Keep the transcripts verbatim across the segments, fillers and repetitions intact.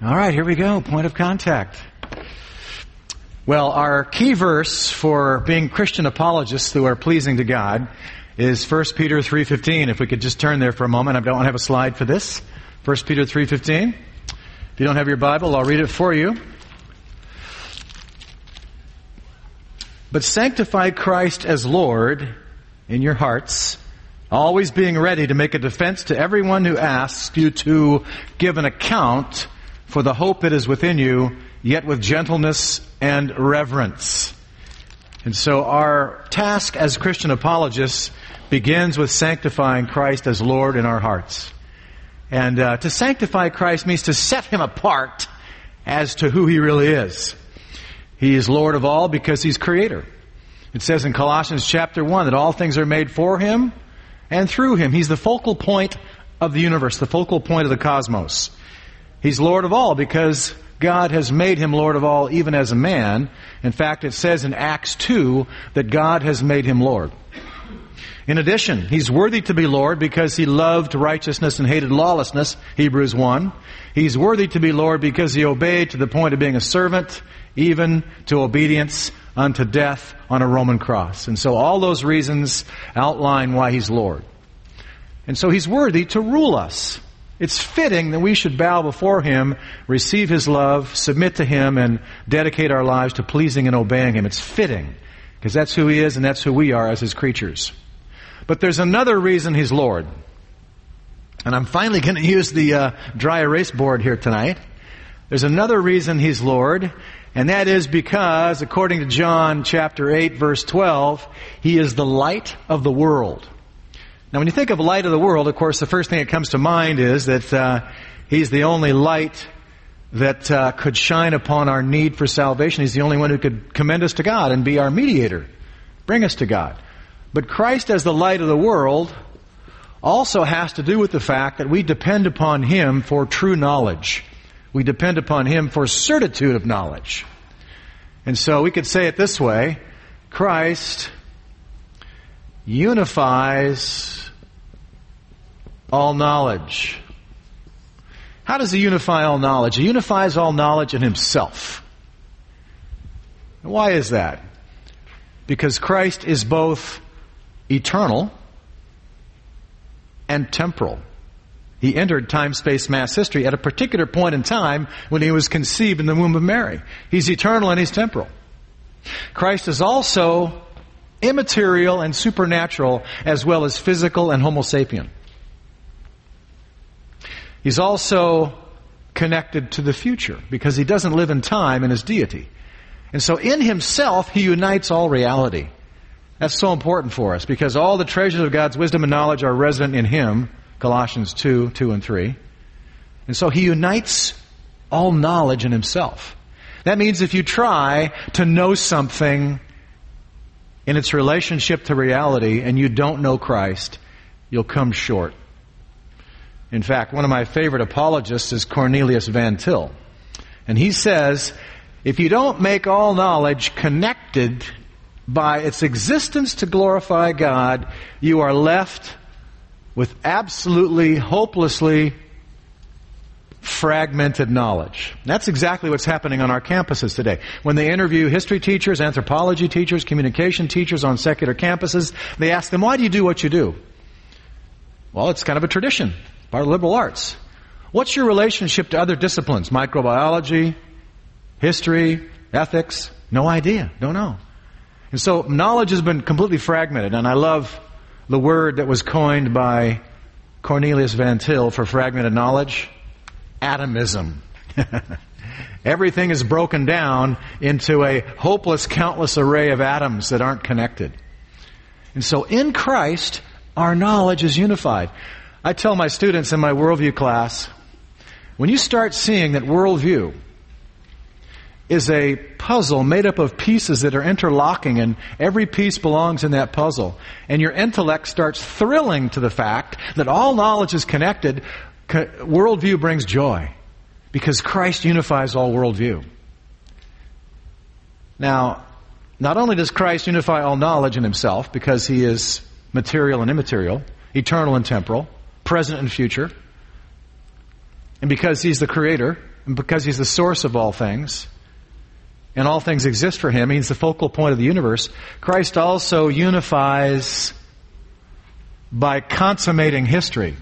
All right, here we go. Point of contact. Well, our key verse for being Christian apologists who are pleasing to God is First Peter three fifteen. If we could just turn there for a moment. I don't have a slide for this. First Peter three fifteen. If you don't have your Bible, I'll read it for you. But sanctify Christ as Lord in your hearts, always being ready to make a defense to everyone who asks you to give an account for the hope that is within you, yet with gentleness and reverence. And so our task as Christian apologists begins with sanctifying Christ as Lord in our hearts. And uh, to sanctify Christ means to set Him apart as to who He really is. He is Lord of all because He's Creator. It says in Colossians chapter one that all things are made for Him and through Him. He's the focal point of the universe, the focal point of the cosmos. He's Lord of all because God has made Him Lord of all even as a man. In fact, it says in Acts two that God has made Him Lord. In addition, He's worthy to be Lord because He loved righteousness and hated lawlessness, Hebrews one. He's worthy to be Lord because He obeyed to the point of being a servant, even to obedience unto death on a Roman cross. And so all those reasons outline why He's Lord. And so He's worthy to rule us. It's fitting that we should bow before Him, receive His love, submit to Him, and dedicate our lives to pleasing and obeying Him. It's fitting, because that's who He is and that's who we are as His creatures. But there's another reason He's Lord. And I'm finally going to use the uh, dry erase board here tonight. There's another reason He's Lord, and that is because, according to John chapter eight, verse twelve, He is the light of the world. Now, when you think of light of the world, of course, the first thing that comes to mind is that uh, He's the only light that uh, could shine upon our need for salvation. He's the only one who could commend us to God and be our mediator, bring us to God. But Christ as the light of the world also has to do with the fact that we depend upon Him for true knowledge. We depend upon Him for certitude of knowledge. And so we could say it this way: Christ unifies all knowledge. How does He unify all knowledge? He unifies all knowledge in Himself. Why is that? Because Christ is both eternal and temporal. He entered time, space, mass history at a particular point in time when He was conceived in the womb of Mary. He's eternal and He's temporal. Christ is also immaterial and supernatural, as well as physical and homo sapien. He's also connected to the future because He doesn't live in time in His deity. And so in Himself, He unites all reality. That's so important for us because all the treasures of God's wisdom and knowledge are resident in Him, Colossians two, two and three. And so He unites all knowledge in Himself. That means if you try to know something in its relationship to reality and you don't know Christ, you'll come short. In fact, one of my favorite apologists is Cornelius Van Til. And he says, if you don't make all knowledge connected by its existence to glorify God, you are left with absolutely, hopelessly fragmented knowledge. That's exactly what's happening on our campuses today. When they interview history teachers, anthropology teachers, communication teachers on secular campuses, they ask them, why do you do what you do? Well, it's kind of a tradition, part of liberal arts. What's your relationship to other disciplines? Microbiology, history, ethics? No idea. Don't know. And so knowledge has been completely fragmented. And I love the word that was coined by Cornelius Van Til for fragmented knowledge: atomism. Everything is broken down into a hopeless, countless array of atoms that aren't connected. And so in Christ, our knowledge is unified. I tell my students in my worldview class, when you start seeing that worldview is a puzzle made up of pieces that are interlocking and every piece belongs in that puzzle, and your intellect starts thrilling to the fact that all knowledge is connected, worldview brings joy because Christ unifies all worldview. Now, not only does Christ unify all knowledge in Himself because He is material and immaterial, eternal and temporal, present and future, and because He's the Creator, and because He's the source of all things, and all things exist for Him, He's the focal point of the universe, Christ also unifies by consummating history.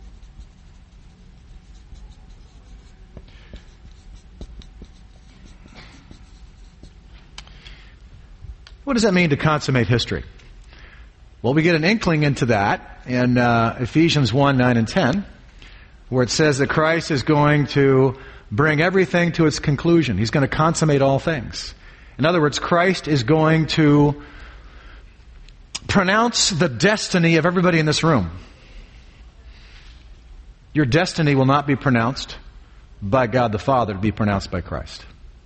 What does that mean to consummate history? Well, we get an inkling into that in uh, Ephesians one, nine, and ten, where it says that Christ is going to bring everything to its conclusion. He's going to consummate all things. In other words, Christ is going to pronounce the destiny of everybody in this room. Your destiny will not be pronounced by God the Father, to be pronounced by Christ.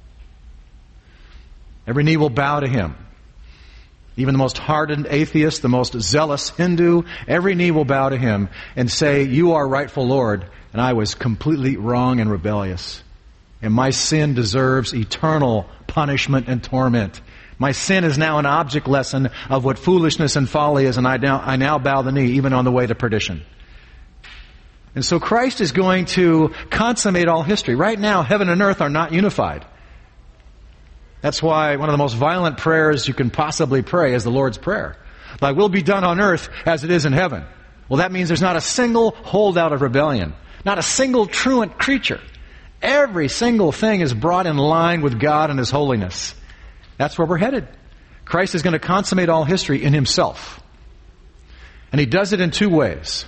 Every knee will bow to Him. Even the most hardened atheist, the most zealous Hindu, every knee will bow to Him and say, "You are rightful Lord, and I was completely wrong and rebellious. And my sin deserves eternal punishment and torment. My sin is now an object lesson of what foolishness and folly is, and I now, I now bow the knee, even on the way to perdition." And so Christ is going to consummate all history. Right now, heaven and earth are not unified. That's why one of the most violent prayers you can possibly pray is the Lord's Prayer. "Thy will be done on earth as it is in heaven." Well, that means there's not a single holdout of rebellion. Not a single truant creature. Every single thing is brought in line with God and His holiness. That's where we're headed. Christ is going to consummate all history in Himself. And He does it in two ways.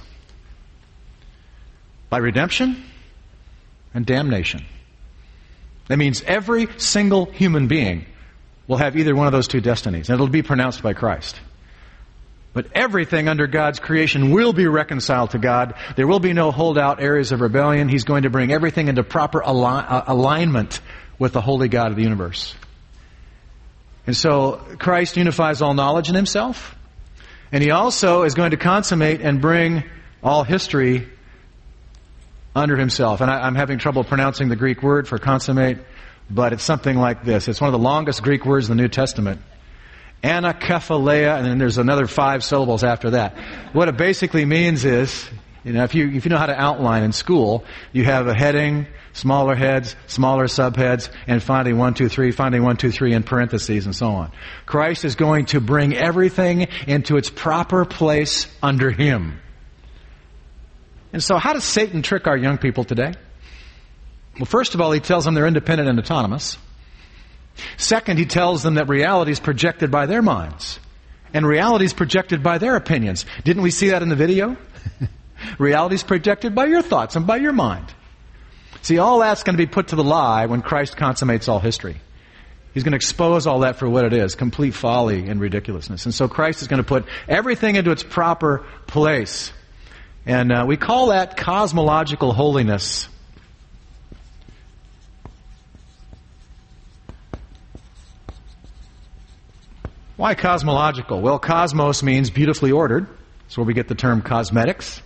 By redemption and damnation. That means every single human being will have either one of those two destinies, and it'll be pronounced by Christ. But everything under God's creation will be reconciled to God. There will be no holdout areas of rebellion. He's going to bring everything into proper al- alignment with the holy God of the universe. And so Christ unifies all knowledge in Himself, and He also is going to consummate and bring all history under Himself. And I, I'm having trouble pronouncing the Greek word for consummate, but it's something like this. It's one of the longest Greek words in the New Testament. Anakephalea, and then there's another five syllables after that. What it basically means is, you know, if you if you know how to outline in school, you have a heading, smaller heads, smaller subheads, and finally one, two, three, finally one, two, three in parentheses, and so on. Christ is going to bring everything into its proper place under Him. And so how does Satan trick our young people today? Well, first of all, he tells them they're independent and autonomous. Second, he tells them that reality is projected by their minds. And reality is projected by their opinions. Didn't we see that in the video? Reality is projected by your thoughts and by your mind. See, all that's going to be put to the lie when Christ consummates all history. He's going to expose all that for what it is, complete folly and ridiculousness. And so Christ is going to put everything into its proper place. And uh, we call that cosmological holiness. Why cosmological? Well, cosmos means beautifully ordered. That's where we get the term cosmetics.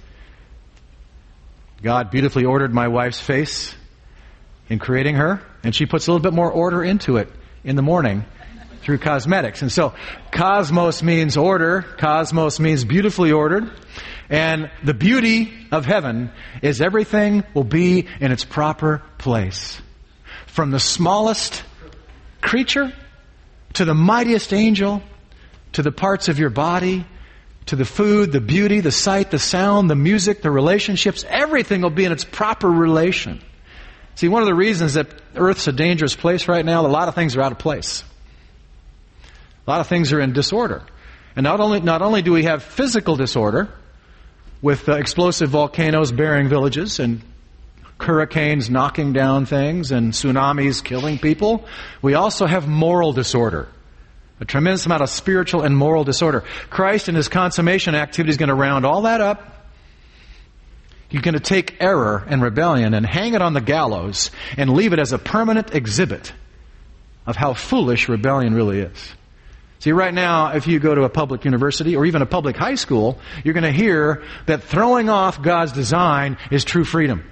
God beautifully ordered my wife's face in creating her, and she puts a little bit more order into it in the morning through cosmetics. And so cosmos means order. Cosmos means beautifully ordered. And the beauty of heaven is everything will be in its proper place. From the smallest creature to the mightiest angel, to the parts of your body, to the food, the beauty, the sight, the sound, the music, the relationships, everything will be in its proper relation. See, one of the reasons that Earth's a dangerous place right now, a lot of things are out of place. A lot of things are in disorder. And not only, not only do we have physical disorder, with uh, explosive volcanoes burying villages and hurricanes knocking down things and tsunamis killing people, we also have moral disorder. A tremendous amount of spiritual and moral disorder. Christ in His consummation activity is going to round all that up. He's going to take error and rebellion and hang it on the gallows and leave it as a permanent exhibit of how foolish rebellion really is. See, right now, if you go to a public university or even a public high school, you're going to hear that throwing off God's design is true freedom.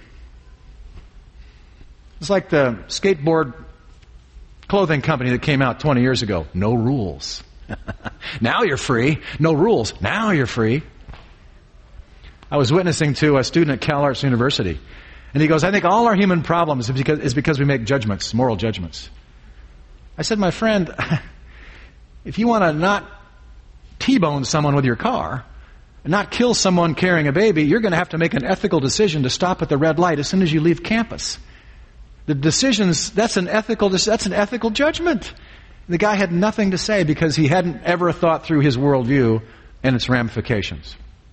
It's like the skateboard clothing company that came out twenty years ago. No rules. Now you're free. No rules. Now you're free. I was witnessing to a student at Cal Arts University, And he goes, I think all our human problems is because, is because we make judgments, moral judgments. I said, my friend, if you want to not T-bone someone with your car, and not kill someone carrying a baby, you're going to have to make an ethical decision to stop at the red light as soon as you leave campus. The decisions, that's an ethical, that's an ethical judgment. The guy had nothing to say because he hadn't ever thought through his worldview and its ramifications.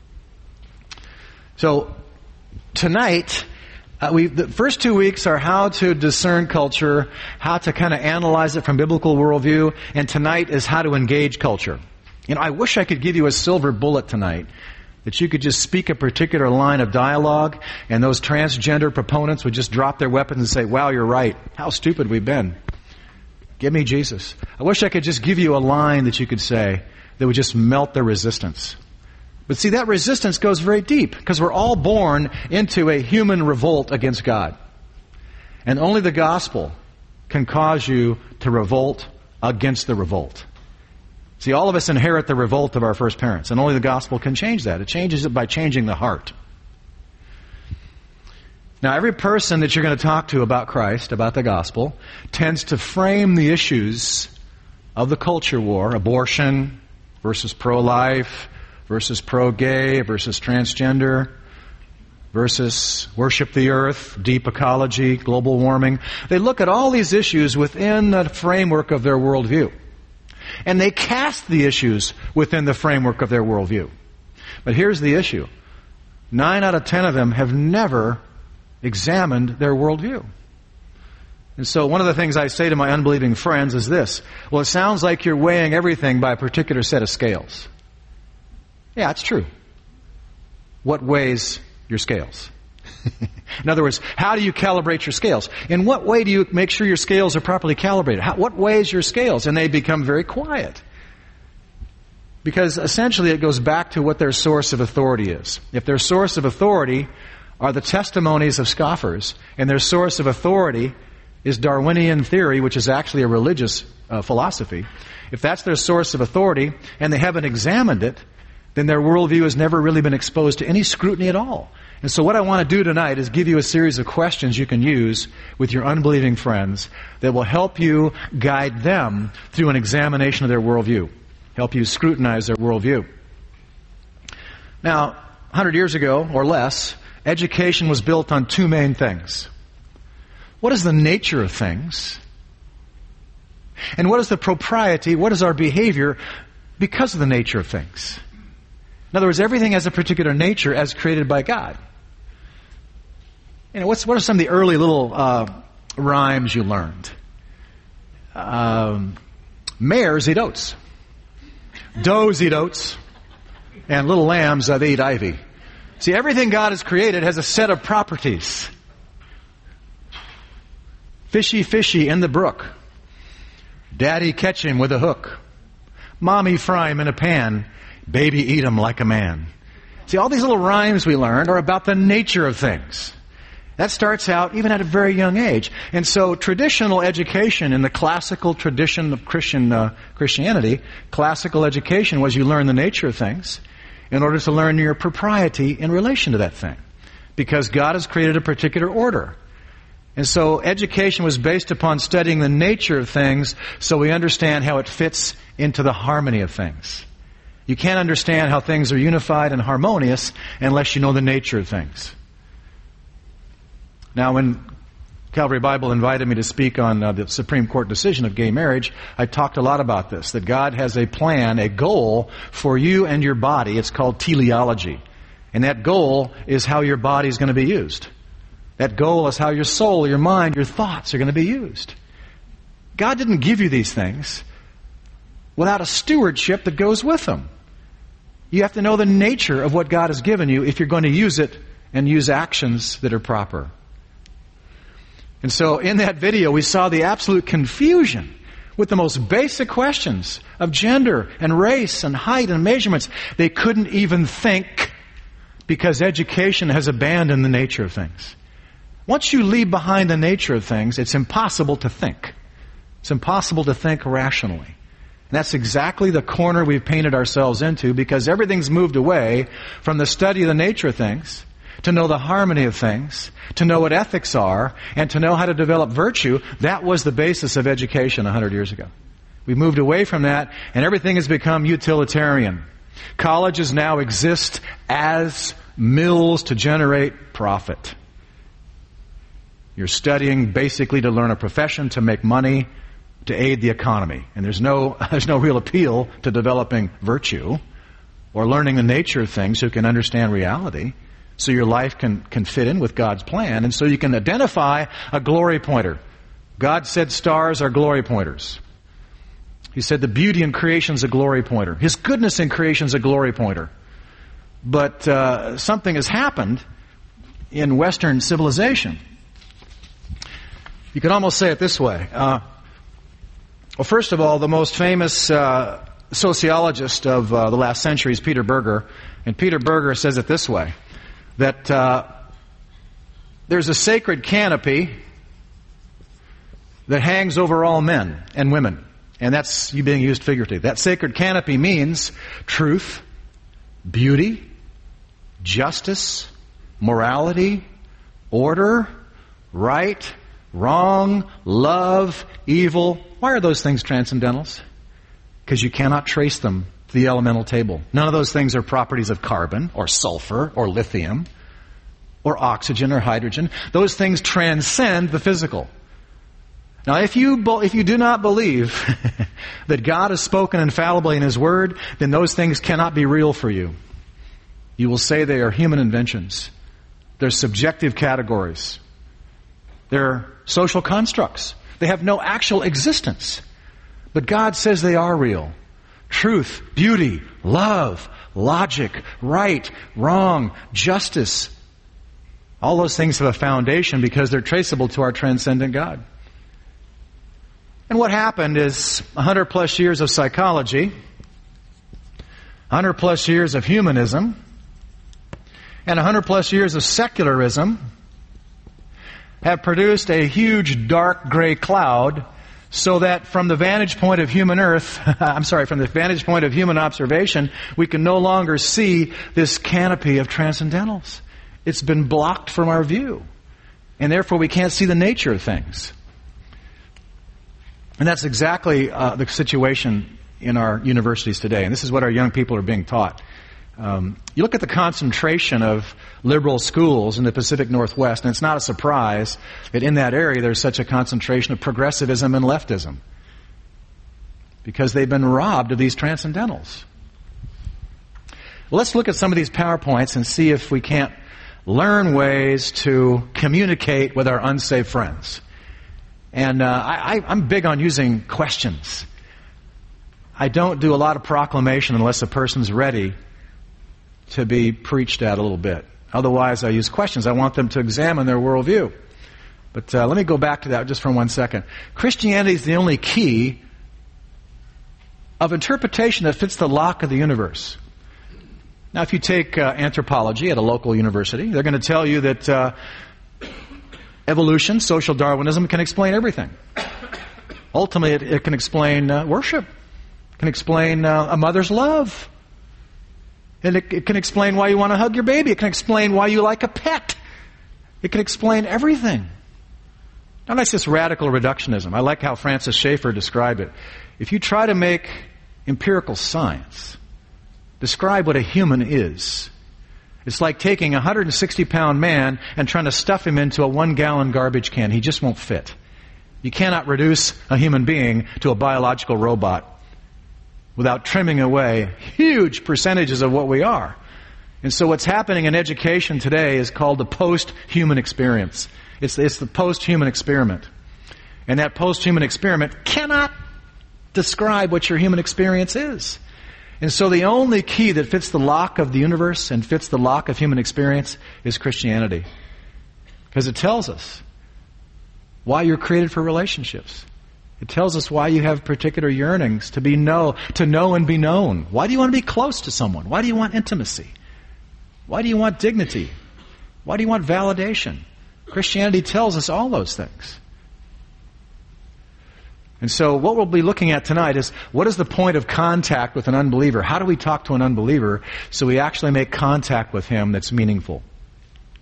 So, tonight, uh, we the first two weeks are how to discern culture, how to kind of analyze it from biblical worldview, and tonight is how to engage culture. You know, I wish I could give you a silver bullet tonight that you could just speak a particular line of dialogue and those transgender proponents would just drop their weapons and say, wow, you're right. How stupid we've been. Give me Jesus. I wish I could just give you a line that you could say that would just melt their resistance. But see, that resistance goes very deep because we're all born into a human revolt against God. And only the gospel can cause you to revolt against the revolt. See, all of us inherit the revolt of our first parents, and only the gospel can change that. It changes it by changing the heart. Now, every person that you're going to talk to about Christ, about the gospel, tends to frame the issues of the culture war, abortion versus pro-life, versus pro-gay, versus transgender, versus worship the earth, deep ecology, global warming. They look at all these issues within the framework of their worldview. And they cast the issues within the framework of their worldview. But here's the issue. Nine out of ten of them have never examined their worldview. And so one of the things I say to my unbelieving friends is this. Well, it sounds like you're weighing everything by a particular set of scales. Yeah, it's true. What weighs your scales? In other words, how do you calibrate your scales? In what way do you make sure your scales are properly calibrated? How, what weighs your scales? And they become very quiet. Because essentially it goes back to what their source of authority is. If their source of authority are the testimonies of scoffers, and their source of authority is Darwinian theory, which is actually a religious uh, philosophy, if that's their source of authority and they haven't examined it, then their worldview has never really been exposed to any scrutiny at all. And so what I want to do tonight is give you a series of questions you can use with your unbelieving friends that will help you guide them through an examination of their worldview, help you scrutinize their worldview. Now, one hundred years ago or less, education was built on two main things. What is the nature of things? And what is the propriety, what is our behavior because of the nature of things? In other words, everything has a particular nature as created by God. You know, what's, what are some of the early little uh, rhymes you learned? Um, mares eat oats. Does eat oats. And little lambs, uh, they eat ivy. See, everything God has created has a set of properties. Fishy, fishy in the brook. Daddy catch him with a hook. Mommy fry him in a pan. Baby eat him like a man. See, all these little rhymes we learned are about the nature of things. That starts out even at a very young age. And so traditional education in the classical tradition of Christian uh, Christianity, classical education was you learn the nature of things in order to learn your propriety in relation to that thing. Because God has created a particular order. And so education was based upon studying the nature of things so we understand how it fits into the harmony of things. You can't understand how things are unified and harmonious unless you know the nature of things. Now, when Calvary Bible invited me to speak on uh, the Supreme Court decision of gay marriage, I talked a lot about this, that God has a plan, a goal for you and your body. It's called teleology. And that goal is how your body is going to be used. That goal is how your soul, your mind, your thoughts are going to be used. God didn't give you these things without a stewardship that goes with them. You have to know the nature of what God has given you if you're going to use it and use actions that are proper. And so in that video, we saw the absolute confusion with the most basic questions of gender and race and height and measurements. They couldn't even think because education has abandoned the nature of things. Once you leave behind the nature of things, it's impossible to think. It's impossible to think rationally. And that's exactly the corner we've painted ourselves into because everything's moved away from the study of the nature of things to know the harmony of things, to know what ethics are, and to know how to develop virtue. That was the basis of education a hundred years ago. We moved away from that, and everything has become utilitarian. Colleges now exist as mills to generate profit. You're studying basically to learn a profession, to make money, to aid the economy. And there's no, there's no real appeal to developing virtue or learning the nature of things so you can understand reality, so your life can, can fit in with God's plan, and so you can identify a glory pointer. God said stars are glory pointers. He said the beauty in creation is a glory pointer. His goodness in creation is a glory pointer. But uh, something has happened in Western civilization. You could almost say it this way. Uh, well, first of all, the most famous uh, sociologist of uh, the last century is Peter Berger. And Peter Berger says it this way, that uh, there's a sacred canopy that hangs over all men and women. And that's you being used figuratively. That sacred canopy means truth, beauty, justice, morality, order, right, wrong, love, evil. Why are those things transcendentals? Because you cannot trace them to the elemental table. None of those things are properties of carbon or sulfur or lithium or oxygen or hydrogen. Those things transcend the physical. Now, if you if you do not believe that God has spoken infallibly in His Word, then those things cannot be real for you. You will say they are human inventions. They're subjective categories. They're social constructs. They have no actual existence. But God says they are real. Truth, beauty, love, logic, right, wrong, justice. All those things have a foundation because they're traceable to our transcendent God. And what happened is a hundred plus years of psychology, a hundred plus years of humanism, and a hundred plus years of secularism have produced a huge dark gray cloud so that from the vantage point of human earth, I'm sorry, from the vantage point of human observation, we can no longer see this canopy of transcendentals. It's been blocked from our view. And therefore we can't see the nature of things. And that's exactly uh, the situation in our universities today. And this is what our young people are being taught. Um, you look at the concentration of liberal schools in the Pacific Northwest, and it's not a surprise that in that area there's such a concentration of progressivism and leftism. Because they've been robbed of these transcendentals. Well, let's look at some of these PowerPoints and see if we can't learn ways to communicate with our unsaved friends. And uh, I, I'm big on using questions. I don't do a lot of proclamation unless a person's ready to be preached at a little bit. Otherwise, I use questions. I want them to examine their worldview. But uh, let me go back to that just for one second. Christianity is the only key of interpretation that fits the lock of the universe. Now, if you take uh, anthropology at a local university, they're going to tell you that uh, evolution, social Darwinism, can explain everything. Ultimately, it, it can explain uh, worship. It can explain uh, a mother's love. And it, it can explain why you want to hug your baby. It can explain why you like a pet. It can explain everything. Now, that's just radical reductionism. I like how Francis Schaeffer described it. If you try to make empirical science describe what a human is, it's like taking a one hundred sixty pound man and trying to stuff him into a one gallon garbage can. He just won't fit. You cannot reduce a human being to a biological robot without trimming away huge percentages of what we are. And so what's happening in education today is called the post-human experience. It's, it's the post-human experiment. And that post-human experiment cannot describe what your human experience is. And so the only key that fits the lock of the universe and fits the lock of human experience is Christianity. Because it tells us why you're created for relationships. It tells us why you have particular yearnings to be know, to know and be known. Why do you want to be close to someone? Why do you want intimacy? Why do you want dignity? Why do you want validation? Christianity tells us all those things. And so what we'll be looking at tonight is, what is the point of contact with an unbeliever? How do we talk to an unbeliever so we actually make contact with him that's meaningful?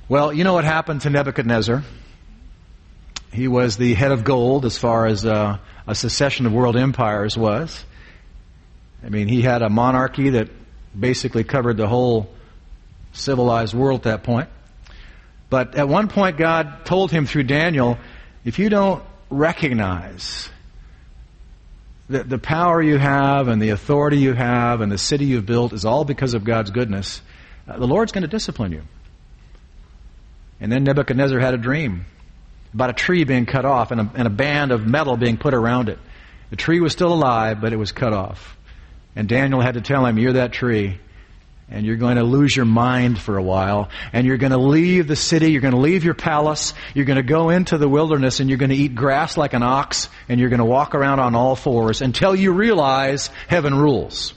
Well, you know what happened to Nebuchadnezzar. He was the head of gold as far as uh, a succession of world empires was. I mean, he had a monarchy that basically covered the whole civilized world at that point. But at one point, God told him through Daniel, if you don't recognize that the power you have and the authority you have and the city you've built is all because of God's goodness, uh, the Lord's going to discipline you. And then Nebuchadnezzar had a dream about a tree being cut off and a, and a band of metal being put around it. The tree was still alive, but it was cut off. And Daniel had to tell him, you're that tree, and you're going to lose your mind for a while, and you're going to leave the city, you're going to leave your palace, you're going to go into the wilderness, and you're going to eat grass like an ox, and you're going to walk around on all fours until you realize heaven rules.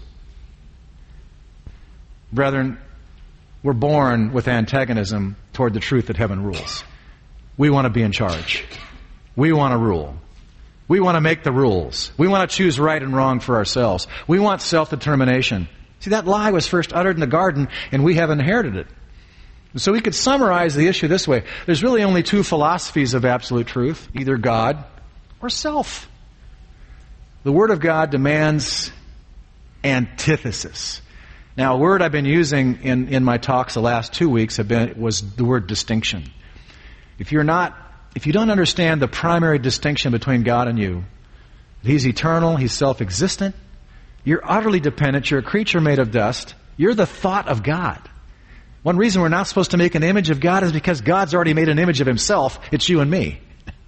Brethren, we're born with antagonism toward the truth that heaven rules. We want to be in charge. We want to rule. We want to make the rules. We want to choose right and wrong for ourselves. We want self-determination. See, that lie was first uttered in the garden, and we have inherited it. So we could summarize the issue this way. There's really only two philosophies of absolute truth, either God or self. The Word of God demands antithesis. Now, a word I've been using in, in my talks the last two weeks have been was the word distinction. If you're not, if you don't understand the primary distinction between God and you, He's eternal, He's self-existent, you're utterly dependent, you're a creature made of dust, you're the thought of God. One reason we're not supposed to make an image of God is because God's already made an image of Himself. It's you and me.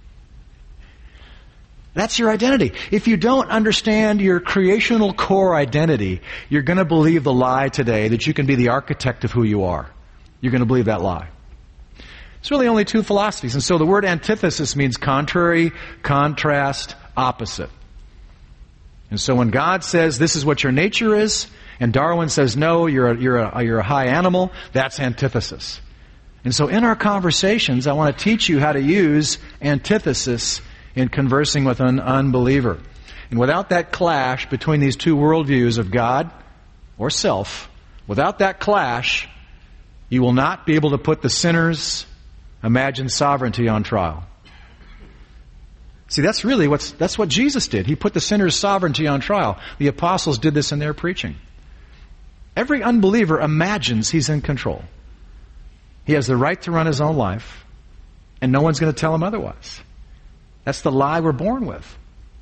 That's your identity. If you don't understand your creational core identity, you're going to believe the lie today that you can be the architect of who you are. You're going to believe that lie. It's really only two philosophies. And so the word antithesis means contrary, contrast, opposite. And so when God says this is what your nature is, and Darwin says no, you're a, you're a, you're a high animal, that's antithesis. And so in our conversations, I want to teach you how to use antithesis in conversing with an unbeliever. And without that clash between these two worldviews of God or self, without that clash, you will not be able to put the sinner's imagined sovereignty on trial. See, that's really what's, that's what Jesus did. He put the sinner's sovereignty on trial. The apostles did this in their preaching. Every unbeliever imagines he's in control. He has the right to run his own life, and no one's going to tell him otherwise. That's the lie we're born with.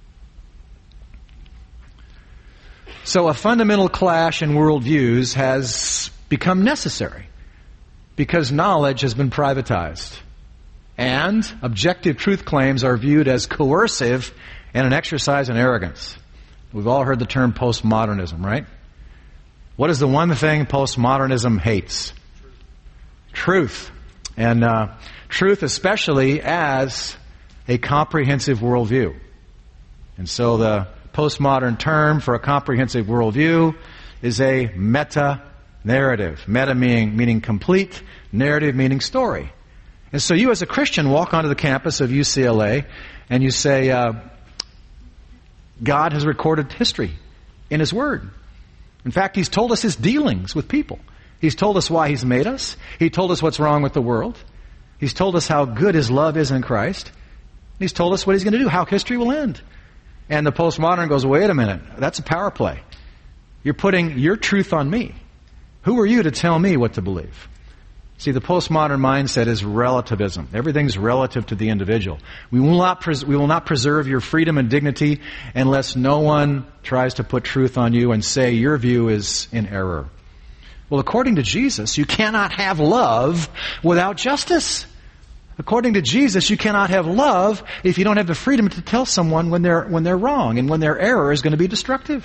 So a fundamental clash in worldviews has become necessary because knowledge has been privatized. And objective truth claims are viewed as coercive and an exercise in arrogance. We've all heard the term postmodernism, right? What is the one thing postmodernism hates? Truth. And uh, truth especially as a comprehensive worldview. And so the postmodern term for a comprehensive worldview is a meta-narrative. Meta meaning, meaning complete, narrative meaning story. And so you as a Christian walk onto the campus of U C L A and you say, uh, God has recorded history in His Word. In fact, He's told us His dealings with people. He's told us why He's made us. He told us what's wrong with the world. He's told us how good His love is in Christ. He's told us what He's going to do, how history will end. And the postmodern goes, wait a minute, that's a power play. You're putting your truth on me. Who are you to tell me what to believe? See, the postmodern mindset is relativism. Everything's relative to the individual. We will not pres- we will not preserve your freedom and dignity unless no one tries to put truth on you and say your view is in error. Well, according to Jesus, you cannot have love without justice. According to Jesus, you cannot have love if you don't have the freedom to tell someone when they're when they're wrong and when their error is going to be destructive.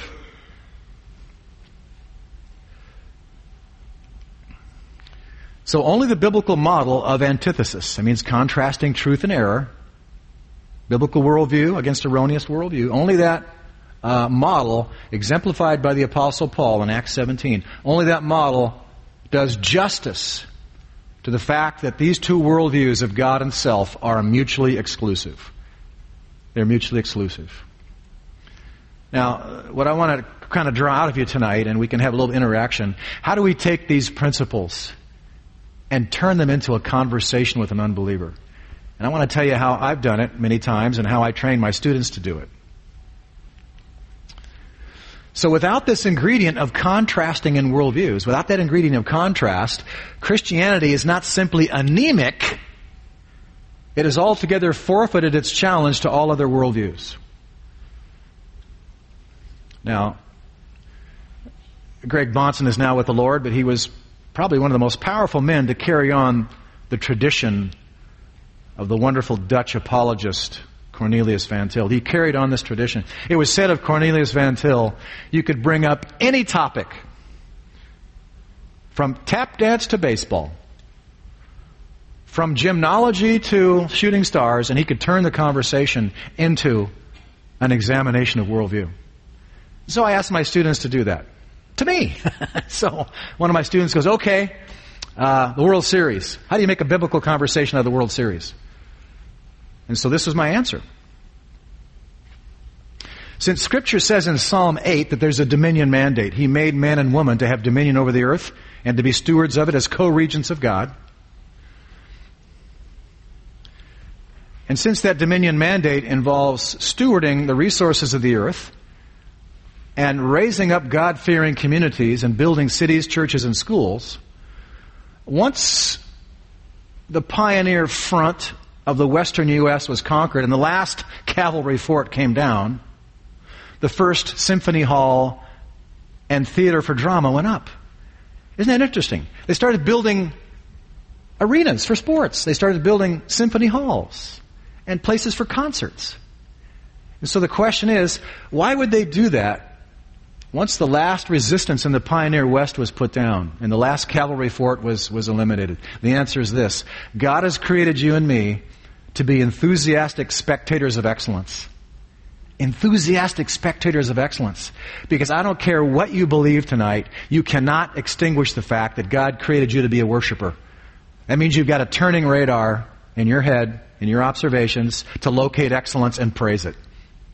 So only the biblical model of antithesis, that means contrasting truth and error, biblical worldview against erroneous worldview, only that uh, model, exemplified by the Apostle Paul in Acts seventeen, only that model does justice to the fact that these two worldviews of God and self are mutually exclusive. They're mutually exclusive. Now, what I want to kind of draw out of you tonight, and we can have a little interaction, how do we take these principles and turn them into a conversation with an unbeliever. And I want to tell you how I've done it many times and how I train my students to do it. So without this ingredient of contrasting in worldviews, without that ingredient of contrast, Christianity is not simply anemic, it has altogether forfeited its challenge to all other worldviews. Now, Greg Bahnsen is now with the Lord, but he was probably one of the most powerful men to carry on the tradition of the wonderful Dutch apologist Cornelius Van Til. He carried on this tradition. It was said of Cornelius Van Til, you could bring up any topic, from tap dance to baseball, from gymnology to shooting stars, and he could turn the conversation into an examination of worldview. So I asked my students to do that. To me. So one of my students goes, okay, uh, the World Series. How do you make a biblical conversation out of the World Series? And so this was my answer. Since Scripture says in Psalm eight that there's a dominion mandate, He made man and woman to have dominion over the earth and to be stewards of it as co-regents of God. And since that dominion mandate involves stewarding the resources of the earth and raising up God-fearing communities and building cities, churches, and schools, once the pioneer front of the western U S was conquered and the last cavalry fort came down, the first symphony hall and theater for drama went up. Isn't that interesting? They started building arenas for sports. They started building symphony halls and places for concerts. And so the question is, why would they do that once the last resistance in the pioneer West was put down and the last cavalry fort was, was eliminated? The answer is this: God has created you and me to be enthusiastic spectators of excellence. Enthusiastic spectators of excellence. Because I don't care what you believe tonight, you cannot extinguish the fact that God created you to be a worshiper. That means you've got a turning radar in your head, in your observations, to locate excellence and praise it.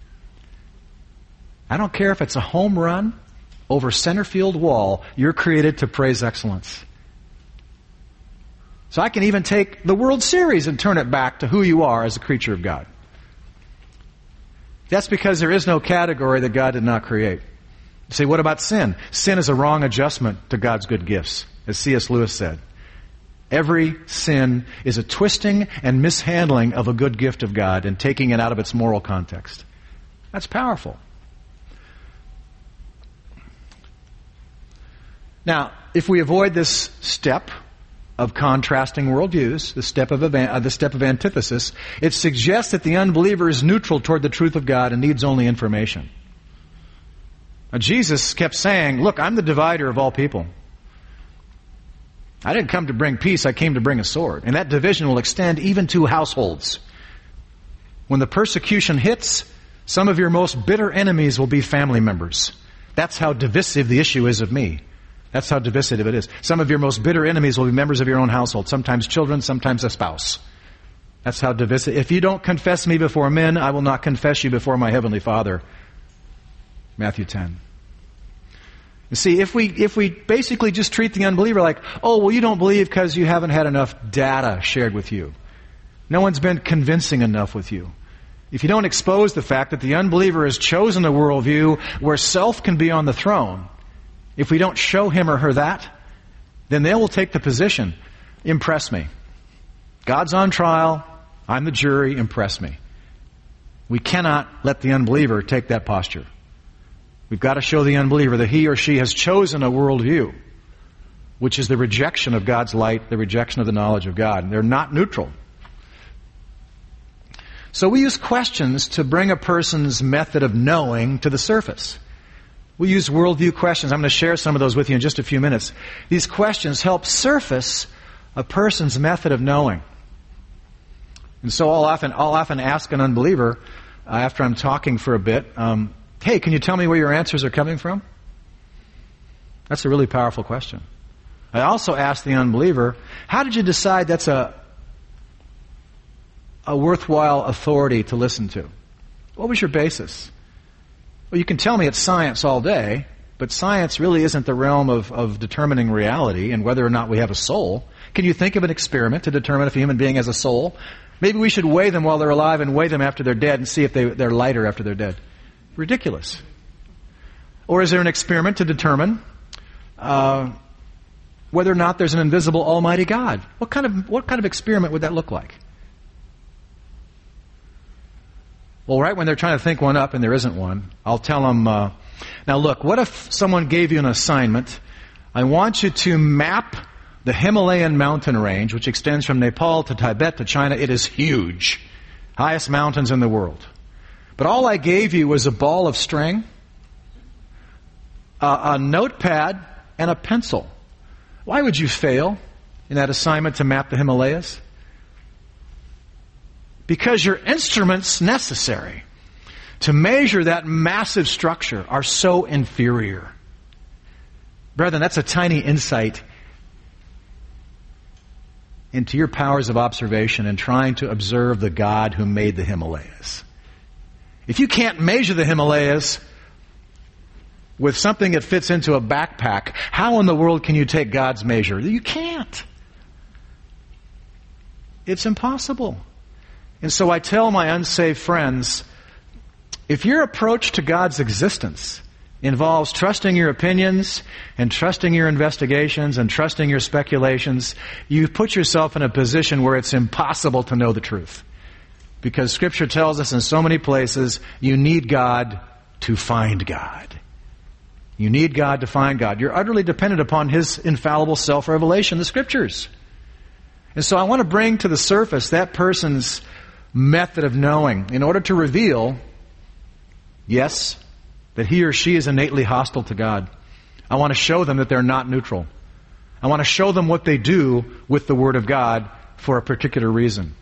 I don't care if it's a home run over center field wall, you're created to praise excellence. So I can even take the World Series and turn it back to who you are as a creature of God. That's because there is no category that God did not create. You say, what about sin? Sin is a wrong adjustment to God's good gifts, as C S Lewis said. Every sin is a twisting and mishandling of a good gift of God and taking it out of its moral context. That's powerful. Now, if we avoid this step of contrasting worldviews, the step of uh, the step of antithesis, it suggests that the unbeliever is neutral toward the truth of God and needs only information. Now, Jesus kept saying, look, I'm the divider of all people. I didn't come to bring peace, I came to bring a sword. And that division will extend even to households. When the persecution hits, some of your most bitter enemies will be family members. That's how divisive the issue is of me. That's how divisive it is. Some of your most bitter enemies will be members of your own household, sometimes children, sometimes a spouse. That's how divisive. If you don't confess me before men, I will not confess you before my heavenly Father. Matthew ten. You see, if we if we basically just treat the unbeliever like, oh, well, you don't believe because you haven't had enough data shared with you. No one's been convincing enough with you. If you don't expose the fact that the unbeliever has chosen a worldview where self can be on the throne, if we don't show him or her that, then they will take the position, impress me. God's on trial, I'm the jury, impress me. We cannot let the unbeliever take that posture. We've got to show the unbeliever that he or she has chosen a worldview, which is the rejection of God's light, the rejection of the knowledge of God. They're not neutral. So we use questions to bring a person's method of knowing to the surface. We use worldview questions. I'm going to share some of those with you in just a few minutes. These questions help surface a person's method of knowing. And so I'll often, I'll often ask an unbeliever, uh, after I'm talking for a bit, um, hey, can you tell me where your answers are coming from? That's a really powerful question. I also ask the unbeliever, how did you decide that's a, a worthwhile authority to listen to? What was your basis? Well, you can tell me it's science all day, but science really isn't the realm of, of determining reality and whether or not we have a soul. Can you think of an experiment to determine if a human being has a soul? Maybe we should weigh them while they're alive and weigh them after they're dead and see if they, they're lighter after they're dead. Ridiculous. Or is there an experiment to determine uh, whether or not there's an invisible Almighty God? What kind of what kind of experiment would that look like? Well, right when they're trying to think one up and there isn't one, I'll tell them, uh, now look, what if someone gave you an assignment? I want you to map the Himalayan mountain range, which extends from Nepal to Tibet to China. It is huge. Highest mountains in the world. But all I gave you was a ball of string, a, a notepad, and a pencil. Why would you fail in that assignment to map the Himalayas? Because your instruments necessary to measure that massive structure are so inferior. Brethren, that's a tiny insight into your powers of observation and trying to observe the God who made the Himalayas. If you can't measure the Himalayas with something that fits into a backpack, how in the world can you take God's measure? You can't. It's impossible. And so I tell my unsaved friends, if your approach to God's existence involves trusting your opinions and trusting your investigations and trusting your speculations, you've put yourself in a position where it's impossible to know the truth. Because Scripture tells us in so many places, you need God to find God. You need God to find God. You're utterly dependent upon His infallible self-revelation, the Scriptures. And so I want to bring to the surface that person's method of knowing in order to reveal, yes, that he or she is innately hostile to God. I want to show them that they're not neutral. I want to show them what they do with the Word of God for a particular reason.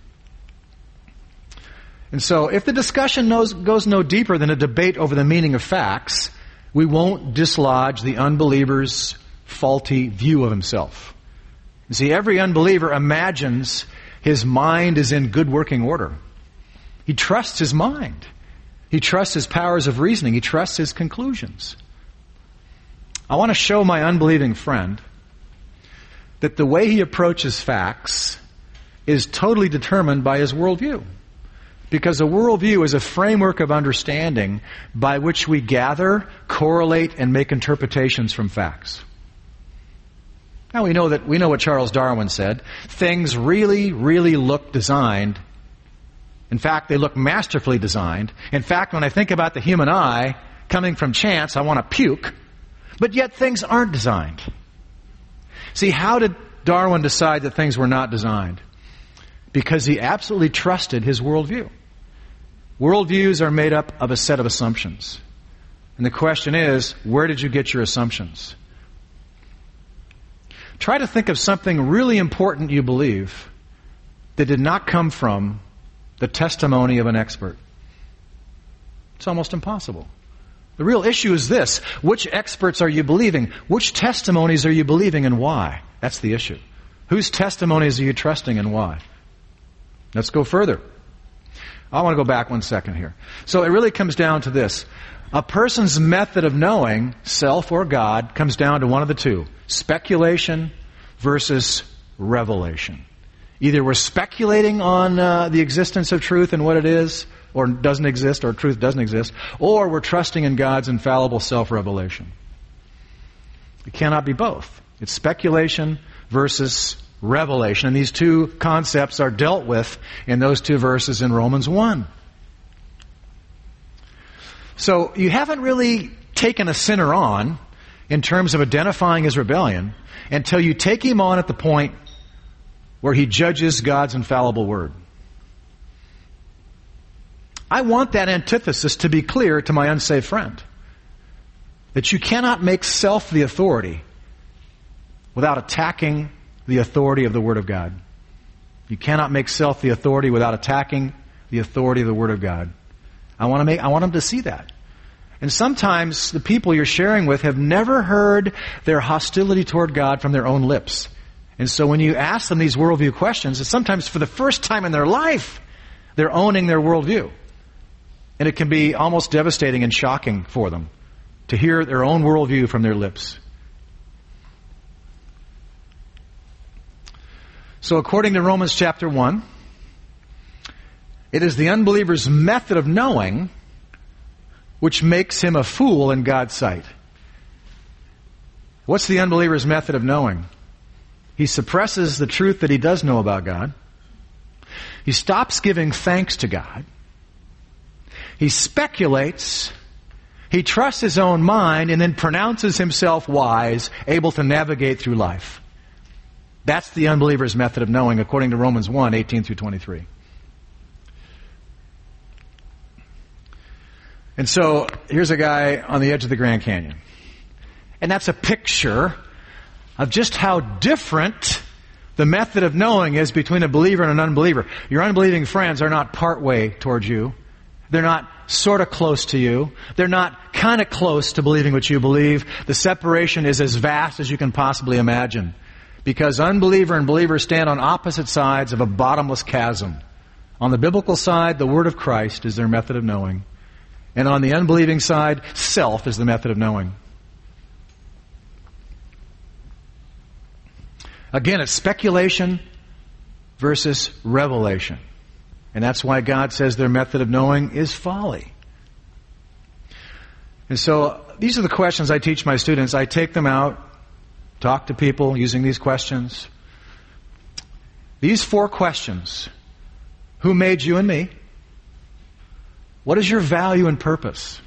And so if the discussion knows, goes no deeper than a debate over the meaning of facts, we won't dislodge the unbeliever's faulty view of himself. You see, every unbeliever imagines his mind is in good working order. He trusts his mind. He trusts his powers of reasoning. He trusts his conclusions. I want to show my unbelieving friend that the way he approaches facts is totally determined by his worldview. Because a worldview is a framework of understanding by which we gather, correlate, and make interpretations from facts. Now we know that we know what Charles Darwin said. Things really, really look designed. In fact, they look masterfully designed. In fact, when I think about the human eye coming from chance, I want to puke. But yet things aren't designed. See, how did Darwin decide that things were not designed? Because he absolutely trusted his worldview. Worldviews are made up of a set of assumptions. And the question is, where did you get your assumptions? Try to think of something really important you believe that did not come from the testimony of an expert. It's almost impossible. The real issue is this: which experts are you believing? Which testimonies are you believing, and why? That's the issue. Whose testimonies are you trusting and why? Let's go further. I want to go back one second here. So it really comes down to this. A person's method of knowing self or God comes down to one of the two: speculation versus revelation. Either we're speculating on uh, the existence of truth and what it is, or doesn't exist, or truth doesn't exist, or we're trusting in God's infallible self-revelation. It cannot be both. It's speculation versus revelation. And these two concepts are dealt with in those two verses in Romans one. So you haven't really taken a sinner on in terms of identifying his rebellion until you take him on at the point where he judges God's infallible word. I want that antithesis to be clear to my unsaved friend. That you cannot make self the authority without attacking the authority of the Word of God. You cannot make self the authority without attacking the authority of the Word of God. I want to make, I want them to see that. And sometimes the people you're sharing with have never heard their hostility toward God from their own lips. And so when you ask them these worldview questions, it's sometimes for the first time in their life, they're owning their worldview. And it can be almost devastating and shocking for them to hear their own worldview from their lips. So according to Romans chapter one, it is the unbeliever's method of knowing which makes him a fool in God's sight. What's the unbeliever's method of knowing? He suppresses the truth that he does know about God. He stops giving thanks to God. He speculates. He trusts his own mind and then pronounces himself wise, able to navigate through life. That's the unbeliever's method of knowing, according to Romans one, eighteen through twenty-three. And so, here's a guy on the edge of the Grand Canyon. And that's a picture of just how different the method of knowing is between a believer and an unbeliever. Your unbelieving friends are not partway towards you. They're not sort of close to you. They're not kind of close to believing what you believe. The separation is as vast as you can possibly imagine. Because unbeliever and believer stand on opposite sides of a bottomless chasm. On the biblical side, the Word of Christ is their method of knowing. And on the unbelieving side, self is the method of knowing. Again, it's speculation versus revelation. And that's why God says their method of knowing is folly. And so, these are the questions I teach my students. I take them out, talk to people using these questions. These four questions. Who made you and me? What is your value and purpose?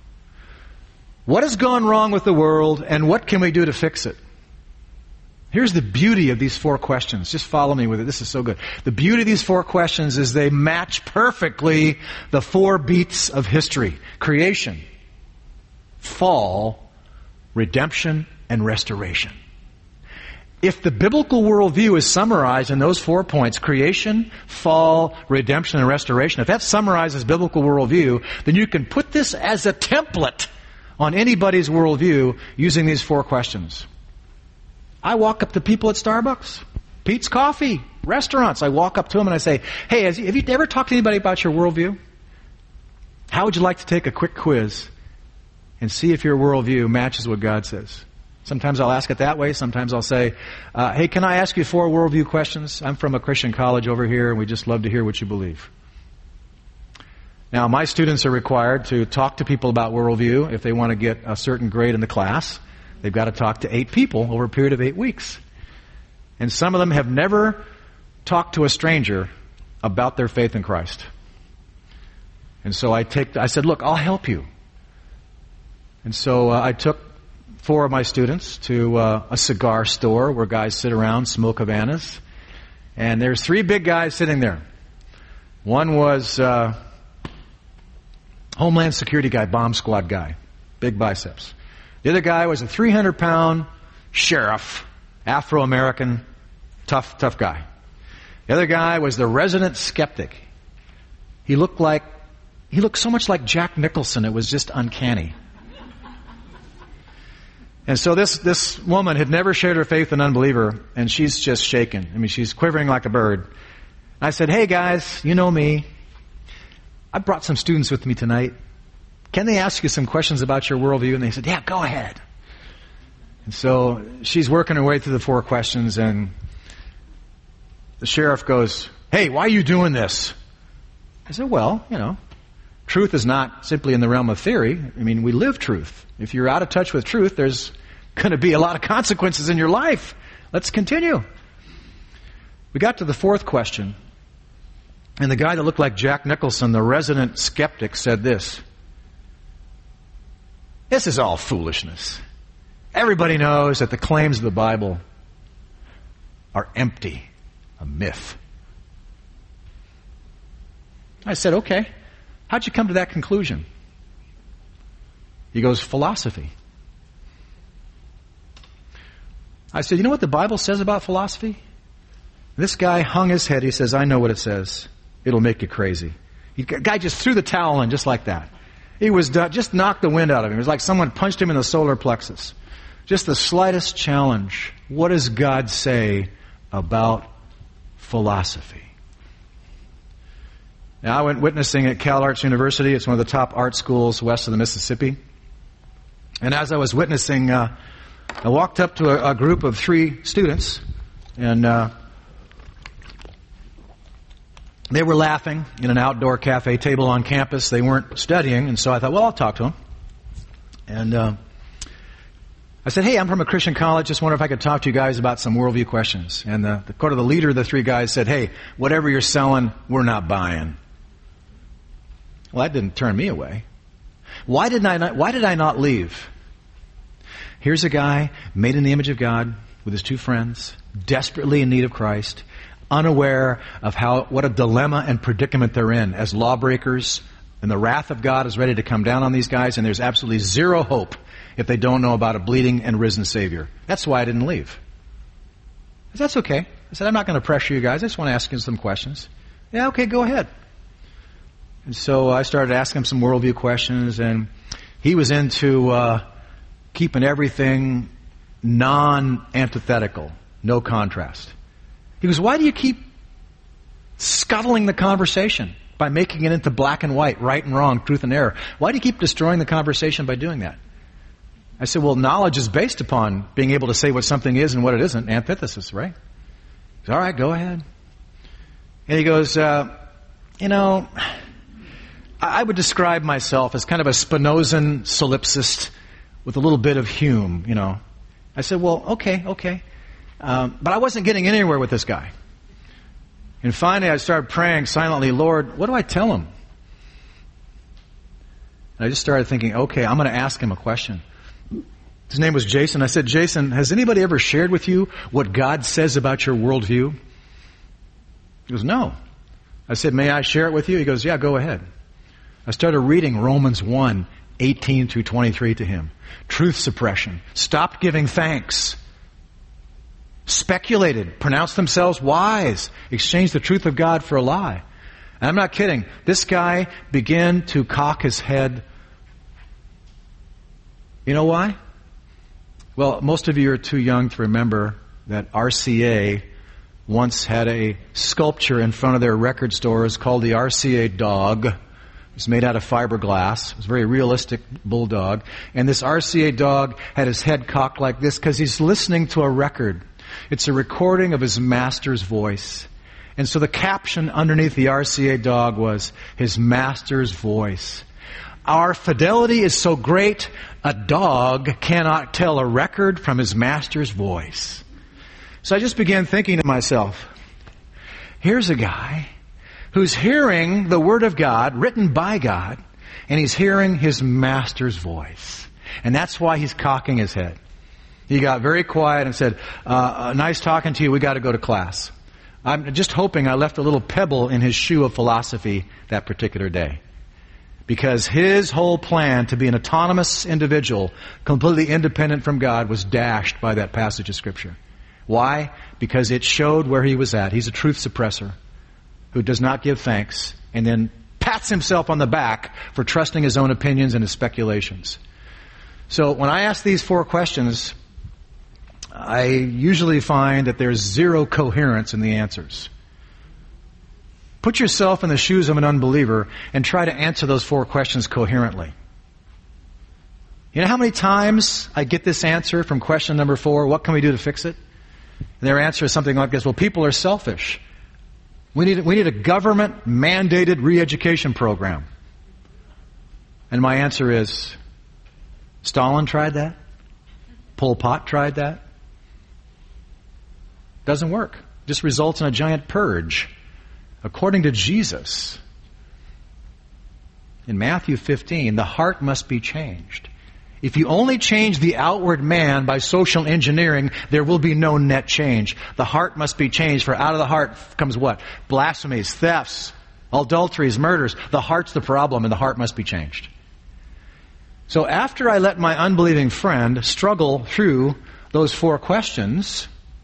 What has gone wrong with the world, and what can we do to fix it? Here's the beauty of these four questions. Just follow me with it. This is so good. The beauty of these four questions is they match perfectly the four beats of history. Creation, fall, redemption, and restoration. If the biblical worldview is summarized in those four points, creation, fall, redemption, and restoration, if that summarizes biblical worldview, then you can put this as a template on anybody's worldview using these four questions. I walk up to people at Starbucks, Pete's Coffee, restaurants. I walk up to them and I say, hey, have you ever talked to anybody about your worldview? How would you like to take a quick quiz and see if your worldview matches what God says? Sometimes I'll ask it that way. Sometimes I'll say, uh, hey, can I ask you four worldview questions? I'm from a Christian college over here, and we just love to hear what you believe. Now, my students are required to talk to people about worldview if they want to get a certain grade in the class. They've got to talk to eight people over a period of eight weeks. And some of them have never talked to a stranger about their faith in Christ. And so I take, I said, look, I'll help you. And so uh, I took four of my students to uh, a cigar store where guys sit around, smoke Havanas. And there's three big guys sitting there. One was uh, Homeland Security guy, bomb squad guy, big biceps. The other guy was a three hundred pound sheriff, Afro-American, tough, tough guy. The other guy was the resident skeptic. He looked like, he looked so much like Jack Nicholson, it was just uncanny. And so this, this woman had never shared her faith with an unbeliever, and she's just shaken. I mean, she's quivering like a bird. I said, hey guys, you know me. I brought some students with me tonight. Can they ask you some questions about your worldview? And they said, yeah, go ahead. And so she's working her way through the four questions, and the sheriff goes, hey, why are you doing this? I said, well, you know, truth is not simply in the realm of theory. I mean, we live truth. If you're out of touch with truth, there's going to be a lot of consequences in your life. Let's continue. We got to the fourth question, and the guy that looked like Jack Nicholson, the resident skeptic, said this. This is all foolishness. Everybody knows that the claims of the Bible are empty, a myth. I said, okay, how'd you come to that conclusion? He goes, philosophy. I said, you know what the Bible says about philosophy? This guy hung his head. He says, I know what it says. It'll make you crazy. The guy just threw the towel in just like that. He was done, just knocked the wind out of him. It was like someone punched him in the solar plexus. Just the slightest challenge. What does God say about philosophy? Now, I went witnessing at Cal Arts University. It's one of the top art schools west of the Mississippi. And as I was witnessing, uh, I walked up to a, a group of three students, and uh, they were laughing in an outdoor cafe table on campus. They weren't studying, and so I thought, well, I'll talk to them. And uh, I said, hey, I'm from a Christian college. Just wonder if I could talk to you guys about some worldview questions. And the, the, quote of the leader of the three guys said, hey, whatever you're selling, we're not buying. Well, that didn't turn me away. Why did I not, why did I not leave? Here's a guy made in the image of God with his two friends, desperately in need of Christ, unaware of how what a dilemma and predicament they're in as lawbreakers, and the wrath of God is ready to come down on these guys, and there's absolutely zero hope if they don't know about a bleeding and risen Savior. That's why I didn't leave. I said, that's okay. I said, I'm not going to pressure you guys. I just want to ask you some questions. Yeah, okay, go ahead. And so I started asking him some worldview questions, and he was into uh, keeping everything non-antithetical, no contrast. He goes, why do you keep scuttling the conversation by making it into black and white, right and wrong, truth and error? Why do you keep destroying the conversation by doing that? I said, well, knowledge is based upon being able to say what something is and what it isn't, antithesis, right? He goes, all right, go ahead. And he goes, uh, you know, I would describe myself as kind of a Spinozan solipsist with a little bit of Hume, you know. I said, well, okay, okay. Um, but I wasn't getting anywhere with this guy. And finally I started praying silently, Lord, what do I tell him? And I just started thinking, okay, I'm going to ask him a question. His name was Jason. I said, Jason, has anybody ever shared with you what God says about your worldview? He goes, no. I said, may I share it with you? He goes, yeah, go ahead. I started reading Romans one, eighteen through twenty-three to him. Truth suppression. Stopped giving thanks. Speculated. Pronounced themselves wise. Exchanged the truth of God for a lie. And I'm not kidding. This guy began to cock his head. You know why? Well, most of you are too young to remember that R C A once had a sculpture in front of their record stores called the R C A dog. It was made out of fiberglass. It was a very realistic bulldog. And this R C A dog had his head cocked like this because he's listening to a record. It's a recording of his master's voice. And so the caption underneath the R C A dog was, his master's voice. Our fidelity is so great, a dog cannot tell a record from his master's voice. So I just began thinking to myself, here's a guy who's hearing the Word of God, written by God, and he's hearing his master's voice. And that's why he's cocking his head. He got very quiet and said, uh, nice talking to you, we got to go to class. I'm just hoping I left a little pebble in his shoe of philosophy that particular day. Because his whole plan to be an autonomous individual, completely independent from God, was dashed by that passage of Scripture. Why? Because it showed where he was at. He's a truth suppressor who does not give thanks and then pats himself on the back for trusting his own opinions and his speculations. So when I ask these four questions, I usually find that there's zero coherence in the answers. Put yourself in the shoes of an unbeliever and try to answer those four questions coherently. You know how many times I get this answer from question number four, what can we do to fix it? And their answer is something like this, well, people are selfish. We need, we need a government-mandated re-education program. And my answer is, Stalin tried that? Pol Pot tried that? Doesn't work. Just results in a giant purge. According to Jesus, in Matthew fifteen, the heart must be changed. If you only change the outward man by social engineering, there will be no net change. The heart must be changed, for out of the heart comes what? Blasphemies, thefts, adulteries, murders. The heart's the problem, and the heart must be changed. So after I let my unbelieving friend struggle through those four questions,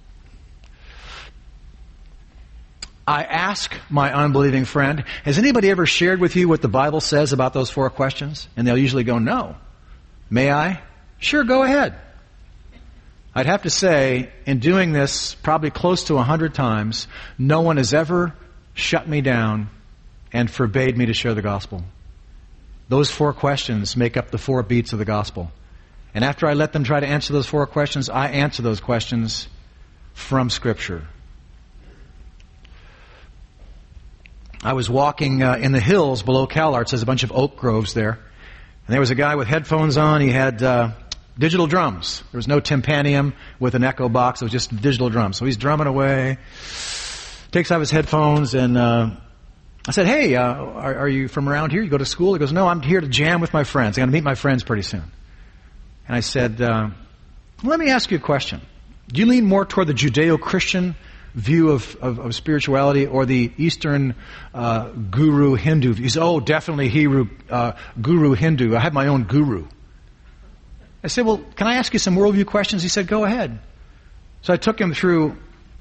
I ask my unbelieving friend, has anybody ever shared with you what the Bible says about those four questions? And they'll usually go, no. May I? Sure, go ahead. I'd have to say, in doing this probably close to a hundred times, no one has ever shut me down and forbade me to share the gospel. Those four questions make up the four beats of the gospel. And after I let them try to answer those four questions, I answer those questions from Scripture. I was walking uh, in the hills below CalArts. There's a bunch of oak groves there. And there was a guy with headphones on. He had uh, digital drums. There was no timpanium with an echo box. It was just digital drums. So he's drumming away. Takes off his headphones, and uh, I said, hey, uh, are, are you from around here? You go to school? He goes, no, I'm here to jam with my friends. I'm going to meet my friends pretty soon. And I said, uh, let me ask you a question. Do you lean more toward the Judeo-Christian view of, of, of spirituality or the Eastern uh, guru Hindu view? He said, oh, definitely Hebrew, uh, guru Hindu. I have my own guru. I said, well, can I ask you some worldview questions? He said, go ahead. So I took him through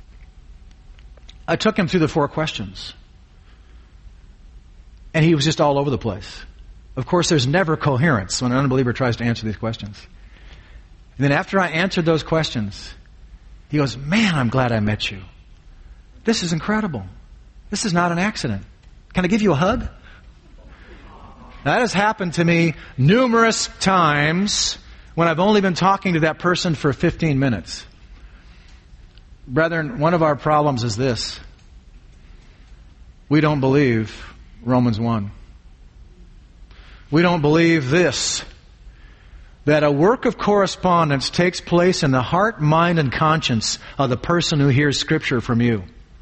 I took him through the four questions. And he was just all over the place. Of course, there's never coherence when an unbeliever tries to answer these questions. And then after I answered those questions, he goes, man, I'm glad I met you. This is incredible. This is not an accident. Can I give you a hug? Now, that has happened to me numerous times when I've only been talking to that person for fifteen minutes. Brethren, one of our problems is this. We don't believe Romans one. We don't believe this, that a work of correspondence takes place in the heart, mind, and conscience of the person who hears Scripture from you.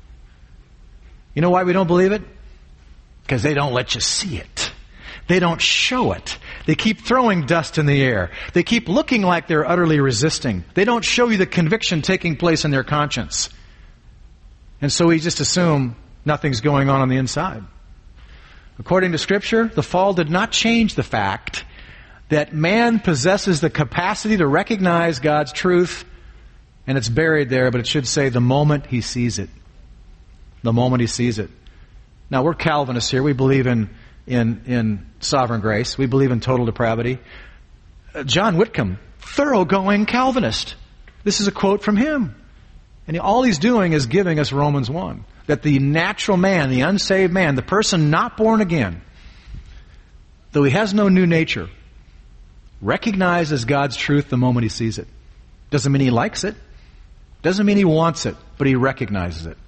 You know why we don't believe it? Because they don't let you see it. They don't show it. They keep throwing dust in the air. They keep looking like they're utterly resisting. They don't show you the conviction taking place in their conscience. And so we just assume nothing's going on on the inside. According to Scripture, the fall did not change the fact that man possesses the capacity to recognize God's truth, and it's buried there, but it should say the moment he sees it. The moment he sees it. Now, we're Calvinists here. We believe in In, in sovereign grace. We believe in total depravity. Uh, John Whitcomb, thoroughgoing Calvinist. This is a quote from him. And all he's doing is giving us Romans one. That the natural man, the unsaved man, the person not born again, though he has no new nature, recognizes God's truth the moment he sees it. Doesn't mean he likes it. Doesn't mean he wants it. But he recognizes it.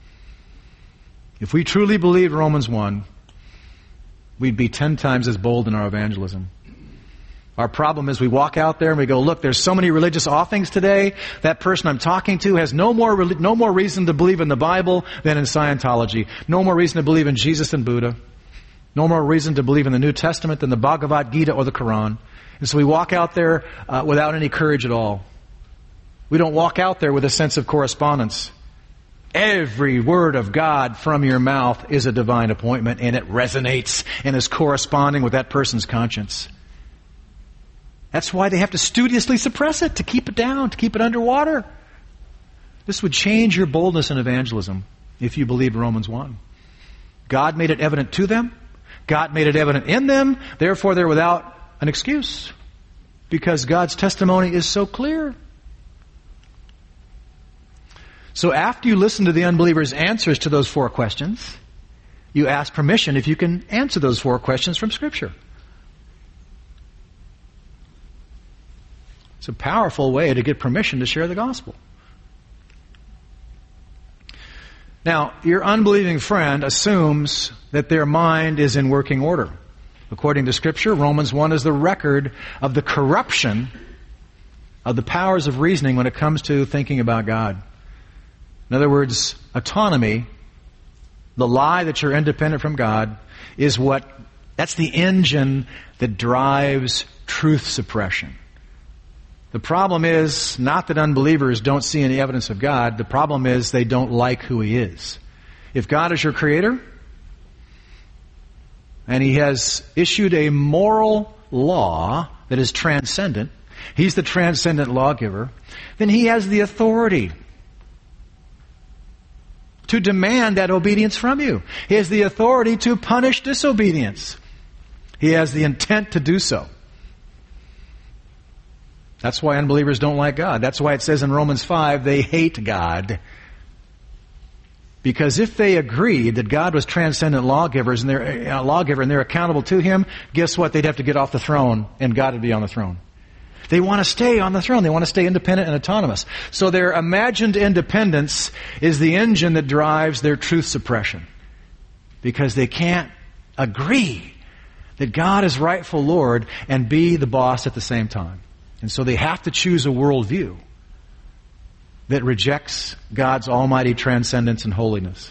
If we truly believed Romans one, we'd be ten times as bold in our evangelism. Our problem is we walk out there and we go, look, there's so many religious offings today. That person I'm talking to has no more no more reason to believe in the Bible than in Scientology. No more reason to believe in Jesus than Buddha. No more reason to believe in the New Testament than the Bhagavad Gita or the Quran. And so we walk out there uh, without any courage at all. We don't walk out there with a sense of correspondence. Every word of God from your mouth is a divine appointment, and it resonates and is corresponding with that person's conscience. That's why they have to studiously suppress it, to keep it down, to keep it underwater. This would change your boldness in evangelism if you believed Romans one. God made it evident to them. God made it evident in them. Therefore, they're without an excuse, because God's testimony is so clear. So after you listen to the unbeliever's answers to those four questions, you ask permission if you can answer those four questions from Scripture. It's a powerful way to get permission to share the gospel. Now, your unbelieving friend assumes that their mind is in working order. According to Scripture, Romans one is the record of the corruption of the powers of reasoning when it comes to thinking about God. In other words, autonomy, the lie that you're independent from God, is what, that's the engine that drives truth suppression. The problem is not that unbelievers don't see any evidence of God. The problem is they don't like who He is. If God is your creator, and He has issued a moral law that is transcendent, He's the transcendent lawgiver, then He has the authority to demand that obedience from you. He has the authority to punish disobedience. He has the intent to do so. That's why unbelievers don't like God. That's why it says in Romans five, they hate God. Because if they agreed that God was transcendent lawgivers and they're a lawgiver and they're accountable to Him, guess what? They'd have to get off the throne and God would be on the throne. They want to stay on the throne. They want to stay independent and autonomous. So their imagined independence is the engine that drives their truth suppression. because they can't agree that God is rightful Lord and be the boss at the same time. And so they have to choose a worldview that rejects God's almighty transcendence and holiness.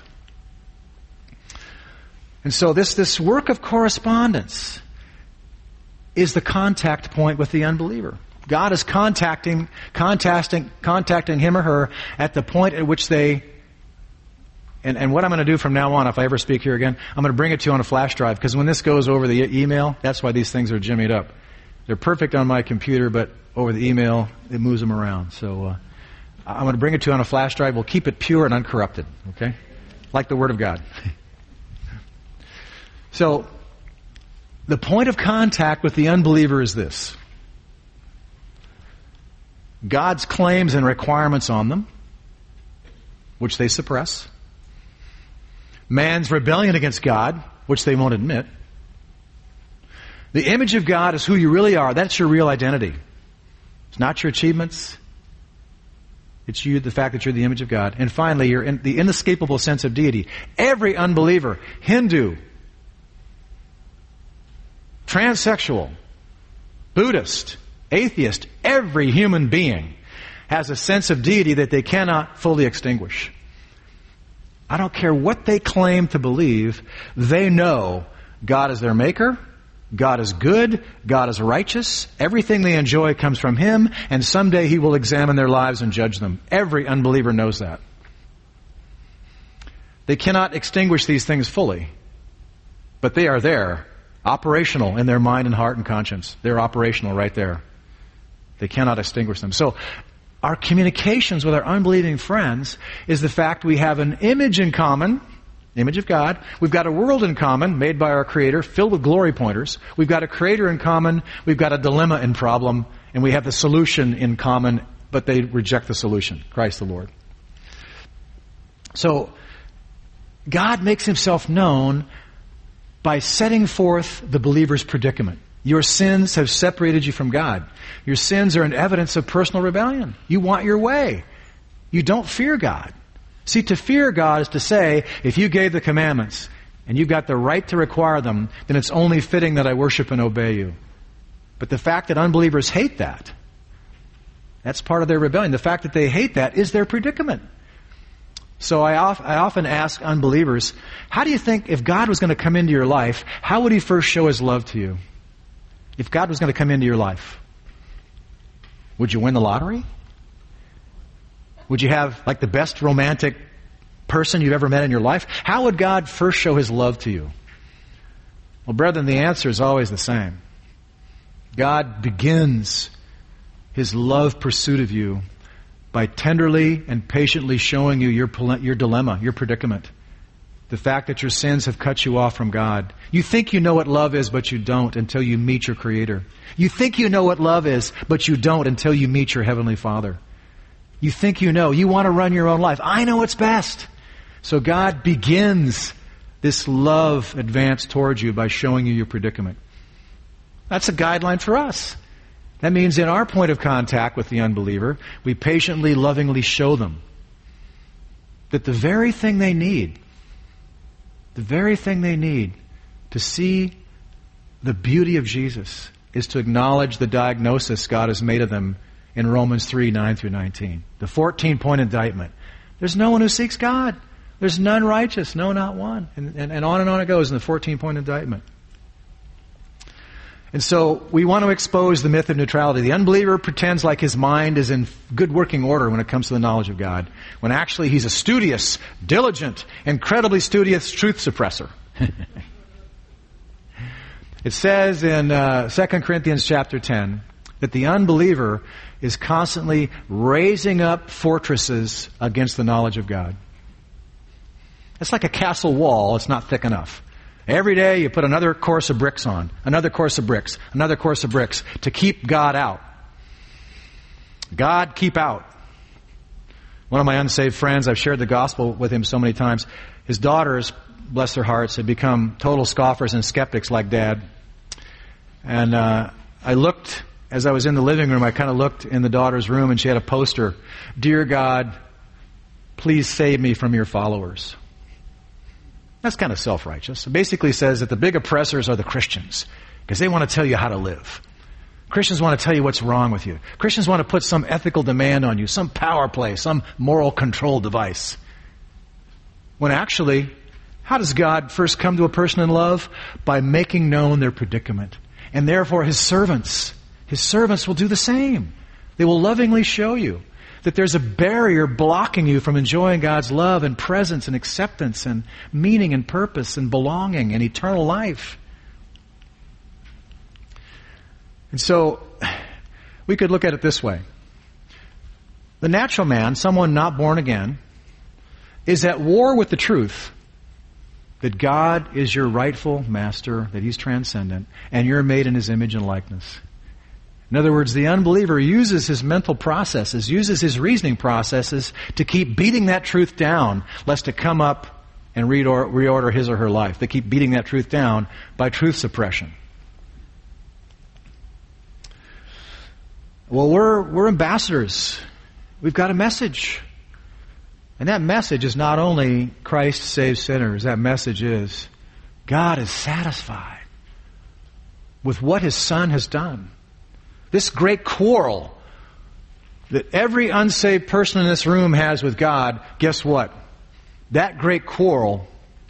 And so this, this work of correspondence is the contact point with the unbeliever. God is contacting, contacting, contacting him or her at the point at which they, and, and what I'm going to do from now on, if I ever speak here again, I'm going to bring it to you on a flash drive, because when this goes over the e- email, that's why these things are jimmied up. They're perfect on my computer, but over the email, it moves them around. So uh, I'm going to bring it to you on a flash drive. We'll keep it pure and uncorrupted, okay? Like the Word of God. So, the point of contact with the unbeliever is this: God's claims and requirements on them, which they suppress. Man's rebellion against God, which they won't admit. The image of God is who you really are. That's your real identity. It's not your achievements. It's you, the fact that you're the image of God. And finally, you're in the inescapable sense of deity. Every unbeliever, Hindu, transsexual, Buddhist, atheist, every human being has a sense of deity that they cannot fully extinguish. I don't care what they claim to believe, they know God is their maker, God is good, God is righteous, everything they enjoy comes from Him, and someday He will examine their lives and judge them. Every unbeliever knows that. They cannot extinguish these things fully, but they are there, operational in their mind and heart and conscience. They're operational right there. They cannot extinguish them. So, our communications with our unbelieving friends is the fact we have an image in common, image of God. We've got a world in common, made by our Creator, filled with glory pointers. We've got a Creator in common. We've got a dilemma and problem. And we have the solution in common, but they reject the solution, Christ the Lord. So, God makes Himself known by setting forth the believer's predicament. Your sins have separated you from God. Your sins are an evidence of personal rebellion. You want your way. You don't fear God. See, to fear God is to say, if you gave the commandments and you've got the right to require them, then it's only fitting that I worship and obey you. But the fact that unbelievers hate that, that's part of their rebellion. The fact that they hate that is their predicament. So I, of, I often ask unbelievers, how do you think if God was going to come into your life, how would He first show His love to you? If God was going to come into your life, would you win the lottery? Would you have like the best romantic person you've ever met in your life? How would God first show His love to you? Well, brethren, the answer is always the same. God begins His love pursuit of you by tenderly and patiently showing you your, your dilemma, your predicament. The fact that your sins have cut you off from God. You think you know what love is, but you don't until you meet your Creator. You think you know what love is, but you don't until you meet your Heavenly Father. You think you know. You want to run your own life. I know what's best. So God begins this love advance towards you by showing you your predicament. That's a guideline for us. That means in our point of contact with the unbeliever, we patiently, lovingly show them that the very thing they need, the very thing they need to see the beauty of Jesus is to acknowledge the diagnosis God has made of them in Romans three, nine through nineteen. The fourteen-point indictment. There's no one who seeks God. There's none righteous, no, not one. And, and, and on and on it goes in the fourteen-point indictment. And so we want to expose the myth of neutrality. The unbeliever pretends like his mind is in good working order when it comes to the knowledge of God, when actually he's a studious, diligent, incredibly studious truth suppressor. It says in uh, Second Corinthians chapter ten that the unbeliever is constantly raising up fortresses against the knowledge of God. It's like a castle wall. It's not thick enough. Every day you put another course of bricks on, another course of bricks, another course of bricks to keep God out. God, keep out. One of my unsaved friends, I've shared the gospel with him so many times. His daughters, bless their hearts, had become total scoffers and skeptics like Dad. And uh, I looked, as I was in the living room, I kind of looked in the daughter's room and she had a poster. Dear God, please save me from your followers. That's kind of self-righteous. It basically says that the big oppressors are the Christians because they want to tell you how to live. Christians want to tell you what's wrong with you. Christians want to put some ethical demand on you, some power play, some moral control device. When actually, how does God first come to a person in love? By making known their predicament. And therefore his servants, his servants will do the same. They will lovingly show you that there's a barrier blocking you from enjoying God's love and presence and acceptance and meaning and purpose and belonging and eternal life. And so, we could look at it this way. The natural man, someone not born again, is at war with the truth that God is your rightful master, that He's transcendent, and you're made in His image and likeness. In other words, the unbeliever uses his mental processes, uses his reasoning processes to keep beating that truth down, lest it come up and reorder, reorder his or her life. They keep beating that truth down by truth suppression. Well, we're, we're ambassadors. We've got a message. And that message is not only Christ saves sinners. That message is God is satisfied with what His Son has done. This great quarrel that every unsaved person in this room has with God, guess what? That great quarrel,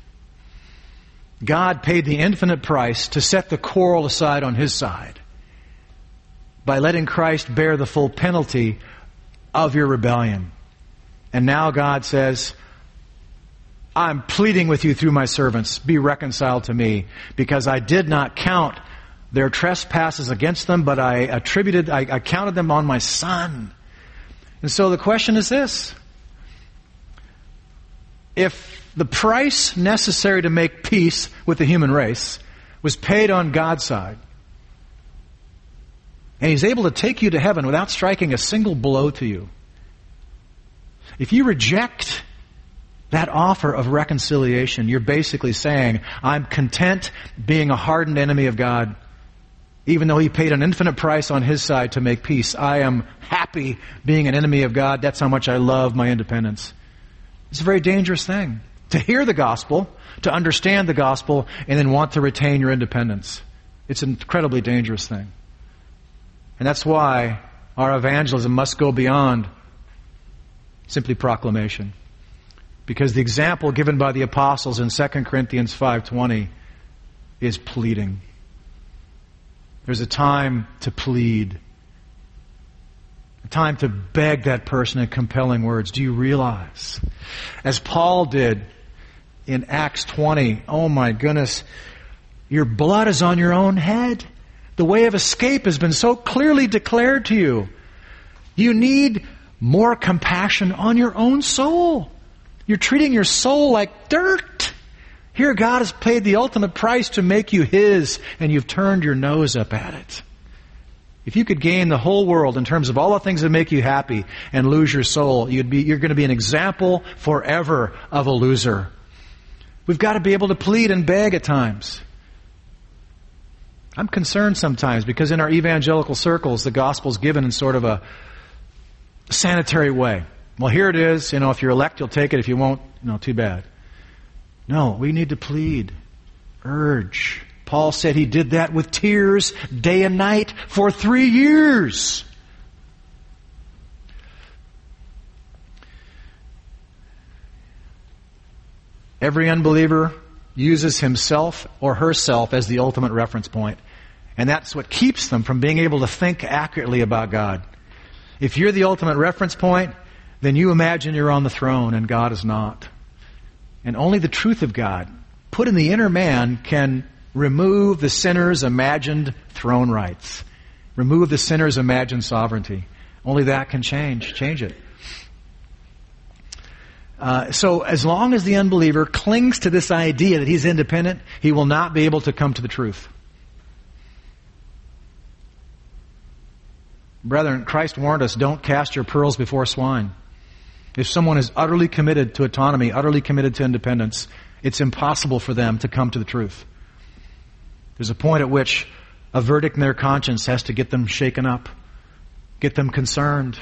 God paid the infinite price to set the quarrel aside on His side by letting Christ bear the full penalty of your rebellion. And now God says, I'm pleading with you through my servants, be reconciled to me, because I did not count their trespasses against them, but I attributed, I, I counted them on my Son. And so the question is this. If the price necessary to make peace with the human race was paid on God's side, and He's able to take you to heaven without striking a single blow to you, if you reject that offer of reconciliation, you're basically saying, I'm content being a hardened enemy of God, even though He paid an infinite price on His side to make peace. I am happy being an enemy of God. That's how much I love my independence. It's a very dangerous thing to hear the gospel, to understand the gospel, and then want to retain your independence. It's an incredibly dangerous thing. And that's why our evangelism must go beyond simply proclamation. Because the example given by the apostles in Second Corinthians five twenty is pleading. There's a time to plead. A time to beg that person in compelling words. Do you realize? As Paul did in Acts twenty, oh my goodness, your blood is on your own head. The way of escape has been so clearly declared to you. You need more compassion on your own soul. You're treating your soul like dirt. Here God has paid the ultimate price to make you His, and you've turned your nose up at it. If you could gain the whole world in terms of all the things that make you happy and lose your soul, you'd be, you're going to be an example forever of a loser. We've got to be able to plead and beg at times. I'm concerned sometimes because in our evangelical circles, the gospel's given in sort of a sanitary way. Well, here it is. You know, if you're elect, you'll take it. If you won't, you know, too bad. No, we need to plead, urge. Paul said he did that with tears day and night for three years. Every unbeliever uses himself or herself as the ultimate reference point. And that's what keeps them from being able to think accurately about God. If you're the ultimate reference point, then you imagine you're on the throne and God is not. And only the truth of God, put in the inner man, can remove the sinner's imagined throne rights. Remove the sinner's imagined sovereignty. Only that can change, change it. Uh, so as long as the unbeliever clings to this idea that he's independent, he will not be able to come to the truth. Brethren, Christ warned us, don't cast your pearls before swine. If someone is utterly committed to autonomy, utterly committed to independence, it's impossible for them to come to the truth. There's a point at which a verdict in their conscience has to get them shaken up, get them concerned.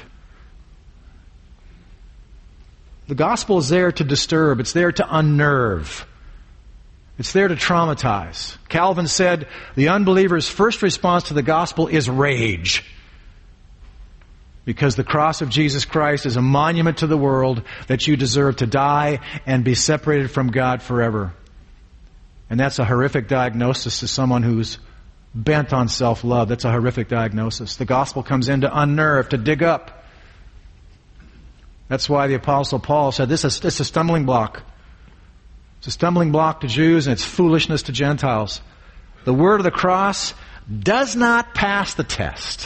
The gospel is there to disturb. It's there to unnerve. It's there to traumatize. Calvin said the unbeliever's first response to the gospel is rage. Because the cross of Jesus Christ is a monument to the world that you deserve to die and be separated from God forever. And that's a horrific diagnosis to someone who's bent on self-love. That's a horrific diagnosis. The gospel comes in to unnerve, to dig up. That's why the Apostle Paul said this is it's a stumbling block. It's a stumbling block to Jews and it's foolishness to Gentiles. The word of the cross does not pass the test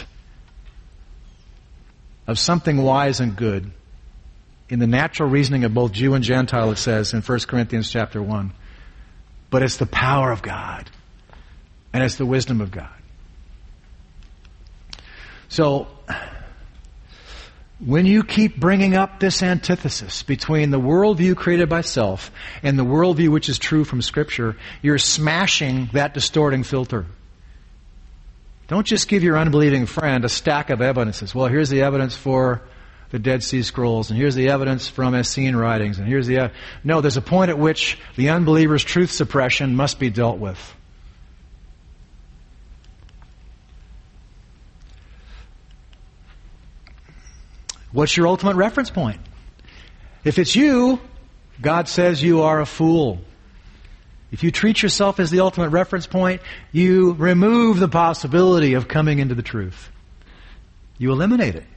of something wise and good in the natural reasoning of both Jew and Gentile, it says in First Corinthians chapter one. But it's the power of God. And it's the wisdom of God. So, when you keep bringing up this antithesis between the worldview created by self and the worldview which is true from Scripture, you're smashing that distorting filter. Don't just give your unbelieving friend a stack of evidences. Well, here's the evidence for the Dead Sea Scrolls, and here's the evidence from Essene writings, and here's the... Uh, no, there's a point at which the unbeliever's truth suppression must be dealt with. What's your ultimate reference point? If it's you, God says you are a fool. If you treat yourself as the ultimate reference point, you remove the possibility of coming into the truth. You eliminate it.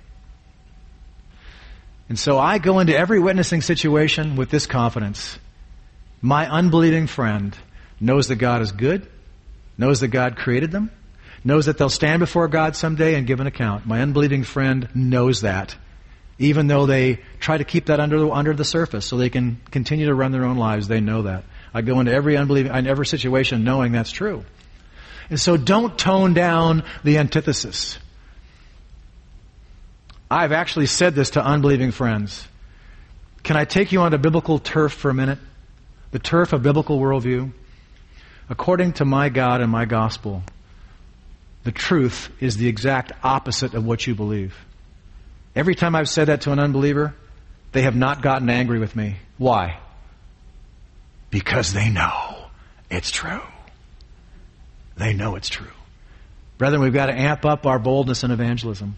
And so I go into every witnessing situation with this confidence. My unbelieving friend knows that God is good, knows that God created them, knows that they'll stand before God someday and give an account. My unbelieving friend knows that, even though they try to keep that under the, under the surface so they can continue to run their own lives. They know that. I go into every unbelieving, in every situation knowing that's true. And so don't tone down the antithesis. I've actually said this to unbelieving friends. Can I take you onto biblical turf for a minute? The turf of biblical worldview? According to my God and my gospel, the truth is the exact opposite of what you believe. Every time I've said that to an unbeliever, they have not gotten angry with me. Why? Because they know it's true. They know it's true. Brethren, we've got to amp up our boldness in evangelism.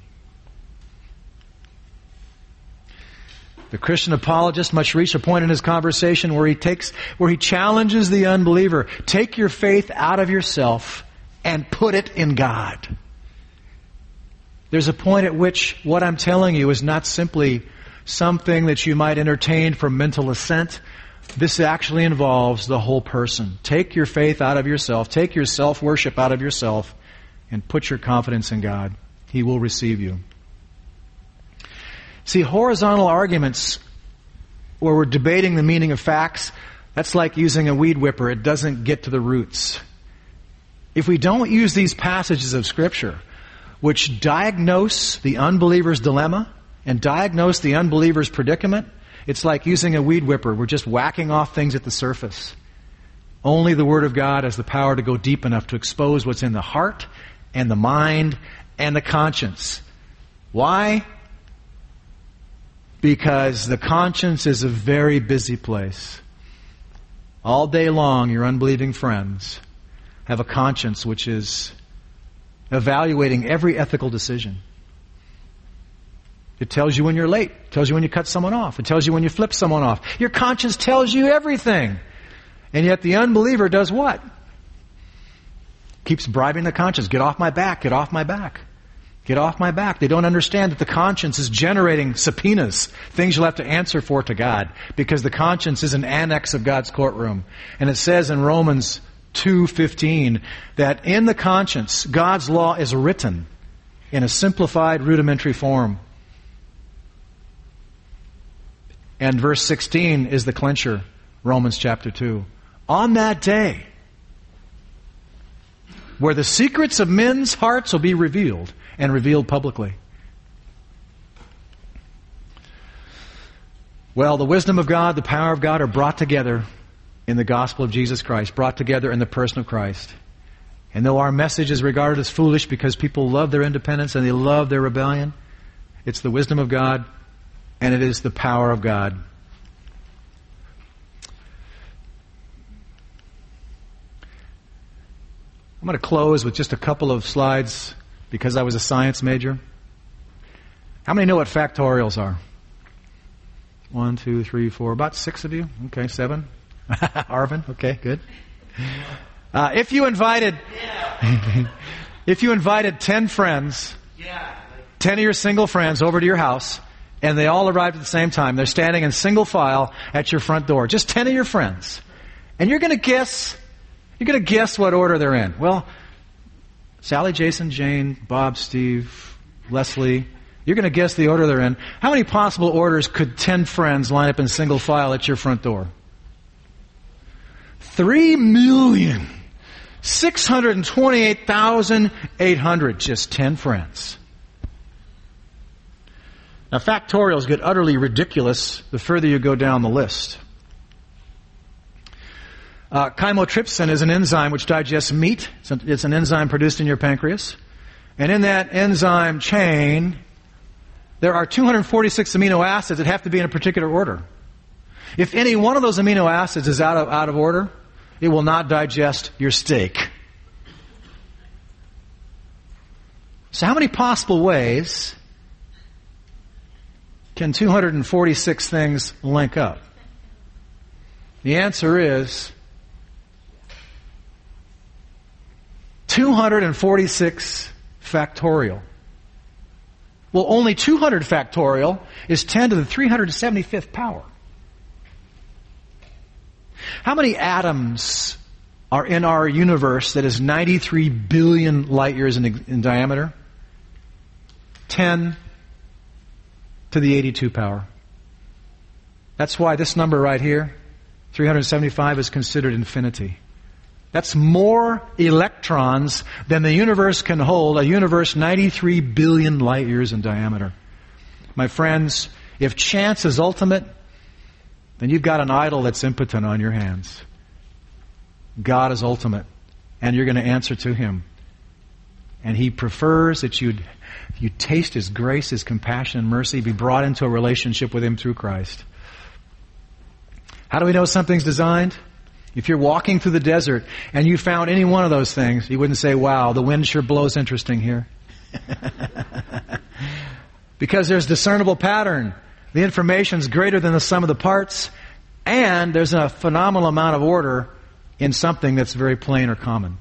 The Christian apologist must reach a point in his conversation where he takes, where he challenges the unbeliever. Take your faith out of yourself and put it in God. There's a point at which what I'm telling you is not simply something that you might entertain for mental assent. This actually involves the whole person. Take your faith out of yourself. Take your self-worship out of yourself and put your confidence in God. He will receive you. See, horizontal arguments where we're debating the meaning of facts, that's like using a weed whipper. It doesn't get to the roots. If we don't use these passages of Scripture, which diagnose the unbeliever's dilemma and diagnose the unbeliever's predicament, it's like using a weed whipper. We're just whacking off things at the surface. Only the Word of God has the power to go deep enough to expose what's in the heart and the mind and the conscience. Why? Because the conscience is a very busy place. All day long, your unbelieving friends have a conscience which is evaluating every ethical decision. It tells you when you're late. It tells you when you cut someone off. It tells you when you flip someone off. Your conscience tells you everything. And yet the unbeliever does what? Keeps bribing the conscience. Get off my back. Get off my back. Get off my back. They don't understand that the conscience is generating subpoenas, things you'll have to answer for to God, because the conscience is an annex of God's courtroom. And it says in Romans two fifteen that in the conscience, God's law is written in a simplified, rudimentary form. And verse sixteen is the clincher, Romans chapter two. On that day, where the secrets of men's hearts will be revealed, and revealed publicly. Well, the wisdom of God, the power of God are brought together in the gospel of Jesus Christ, brought together in the person of Christ. And though our message is regarded as foolish because people love their independence and they love their rebellion, it's the wisdom of God and it is the power of God. I'm going to close with just a couple of slides because I was a science major. How many know what factorials are? One, two, three, four, about six of you. Okay, seven. Arvin, okay, good. Uh, if you invited, if you invited ten friends, ten of your single friends over to your house, and they all arrived at the same time, they're standing in single file at your front door, just ten of your friends, and you're going to guess, you're going to guess what order they're in. Well, Sally, Jason, Jane, Bob, Steve, Leslie. You're going to guess the order they're in. How many possible orders could ten friends line up in single file at your front door? Three million, six hundred twenty-eight thousand, eight hundred. Just ten friends. Now, factorials get utterly ridiculous the further you go down the list. Uh, chymotrypsin is an enzyme which digests meat. It's, a, it's an enzyme produced in your pancreas. And in that enzyme chain, there are two hundred forty-six amino acids that have to be in a particular order. If any one of those amino acids is out of, out of order, it will not digest your steak. So how many possible ways can two hundred forty-six things link up? The answer is two hundred forty-six factorial. Well, only two hundred factorial is ten to the three hundred seventy-fifth power. How many atoms are in our universe that is ninety-three billion light years in, in diameter? ten to the eighty-two power. That's why this number right here, three hundred seventy-five, is considered infinity. That's more electrons than the universe can hold, a universe ninety-three billion light years in diameter. My friends, if chance is ultimate, then you've got an idol that's impotent on your hands. God is ultimate, and you're going to answer to Him. And He prefers that you'd, you taste His grace, His compassion and mercy, be brought into a relationship with Him through Christ. How do we know something's designed? If you're walking through the desert and you found any one of those things, you wouldn't say, wow, the wind sure blows interesting here. Because there's discernible pattern. The information's greater than the sum of the parts, and there's a phenomenal amount of order in something that's very plain or common.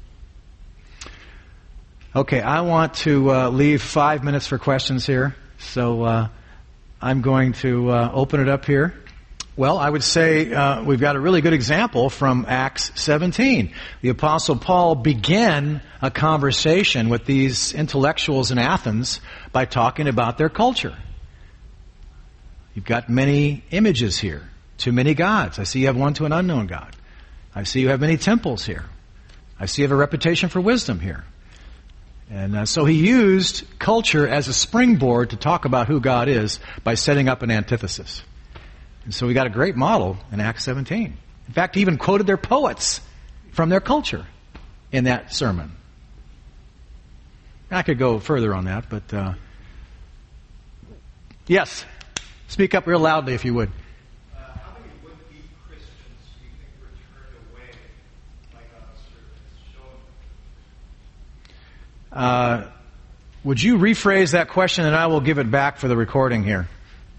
Okay, I want to uh, leave five minutes for questions here, so uh, I'm going to uh, open it up here. Well, I would say uh, we've got a really good example from Acts seventeen. The Apostle Paul began a conversation with these intellectuals in Athens by talking about their culture. You've got many images here, too many gods. I see you have one to an unknown God. I see you have many temples here. I see you have a reputation for wisdom here. And uh, so he used culture as a springboard to talk about who God is by setting up an antithesis. And so we got a great model in Acts seventeen. In fact, he even quoted their poets from their culture in that sermon. I could go further on that, but uh, yes, speak up real loudly if you would. Uh, how many would-be Christians do you think were turned away by God's servants? Show them. Uh, would you rephrase that question, and I will give it back for the recording here.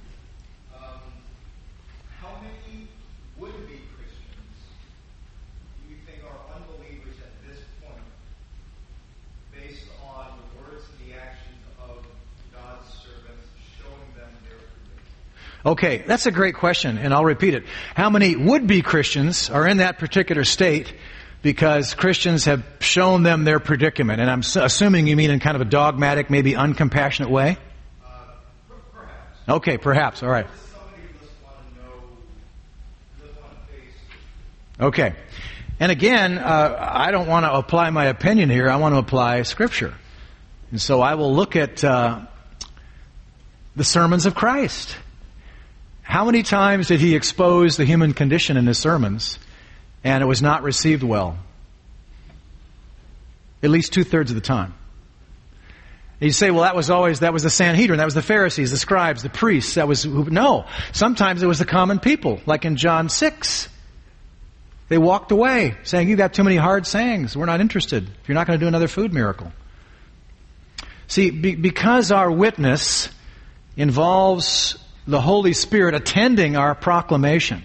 Okay, that's a great question, and I'll repeat it. How many would-be Christians are in that particular state because Christians have shown them their predicament? And I'm assuming you mean in kind of a dogmatic, maybe uncompassionate way? Uh, perhaps. Okay, perhaps. All right. Okay. And again, uh, I don't want to apply my opinion here. I want to apply Scripture. And so I will look at uh, the sermons of Christ. How many times did he expose the human condition in his sermons, and it was not received well? At least two-thirds of the time. And you say, well, that was always, that was the Sanhedrin, that was the Pharisees, the scribes, the priests, that was, no. Sometimes it was the common people, like in John six. They walked away saying, you've got too many hard sayings. We're not interested if you're not going to do another food miracle. See, be, because our witness involves the Holy Spirit attending our proclamation,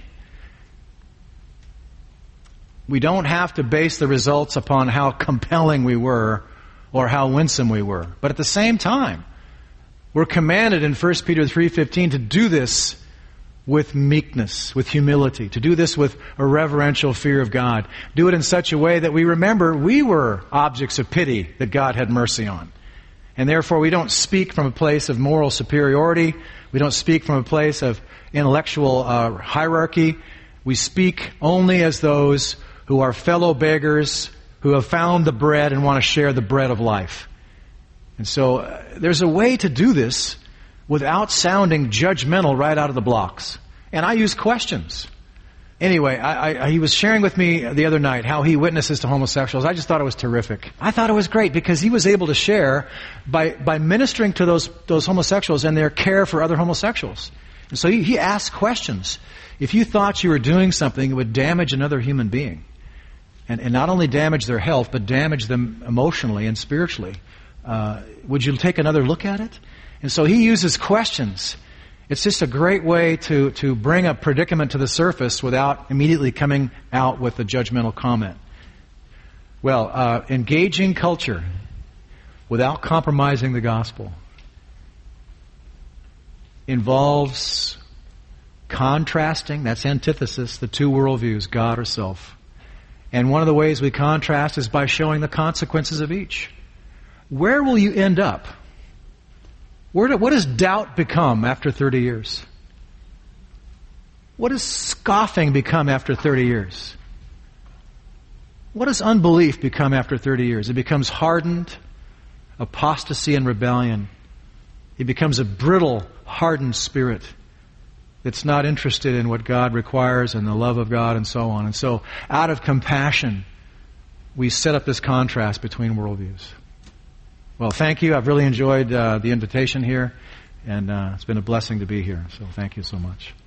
we don't have to base the results upon how compelling we were or how winsome we were. But at the same time, we're commanded in First Peter three fifteen to do this with meekness, with humility, to do this with a reverential fear of God. Do it in such a way that we remember we were objects of pity that God had mercy on. And therefore we don't speak from a place of moral superiority. We don't speak from a place of intellectual uh, hierarchy. We speak only as those who are fellow beggars, who have found the bread and want to share the bread of life. And so uh, there's a way to do this without sounding judgmental right out of the blocks. And I use questions. Anyway, I, I, he was sharing with me the other night how he witnesses to homosexuals. I just thought it was terrific. I thought it was great because he was able to share by, by ministering to those, those homosexuals and their care for other homosexuals. And so he, he asked questions. If you thought you were doing something that would damage another human being, and, and not only damage their health, but damage them emotionally and spiritually, uh, would you take another look at it? And so he uses questions. It's just a great way to, to bring a predicament to the surface without immediately coming out with a judgmental comment. Well, uh, engaging culture without compromising the gospel involves contrasting, that's antithesis, the two worldviews, God or self. And one of the ways we contrast is by showing the consequences of each. Where will you end up? Where do, what does doubt become after thirty years? What does scoffing become after thirty years? What does unbelief become after thirty years? It becomes hardened apostasy and rebellion. It becomes a brittle, hardened spirit that's not interested in what God requires and the love of God and so on. And so, out of compassion, we set up this contrast between worldviews. Well, thank you. I've really enjoyed uh, the invitation here, and uh, it's been a blessing to be here. So thank you so much.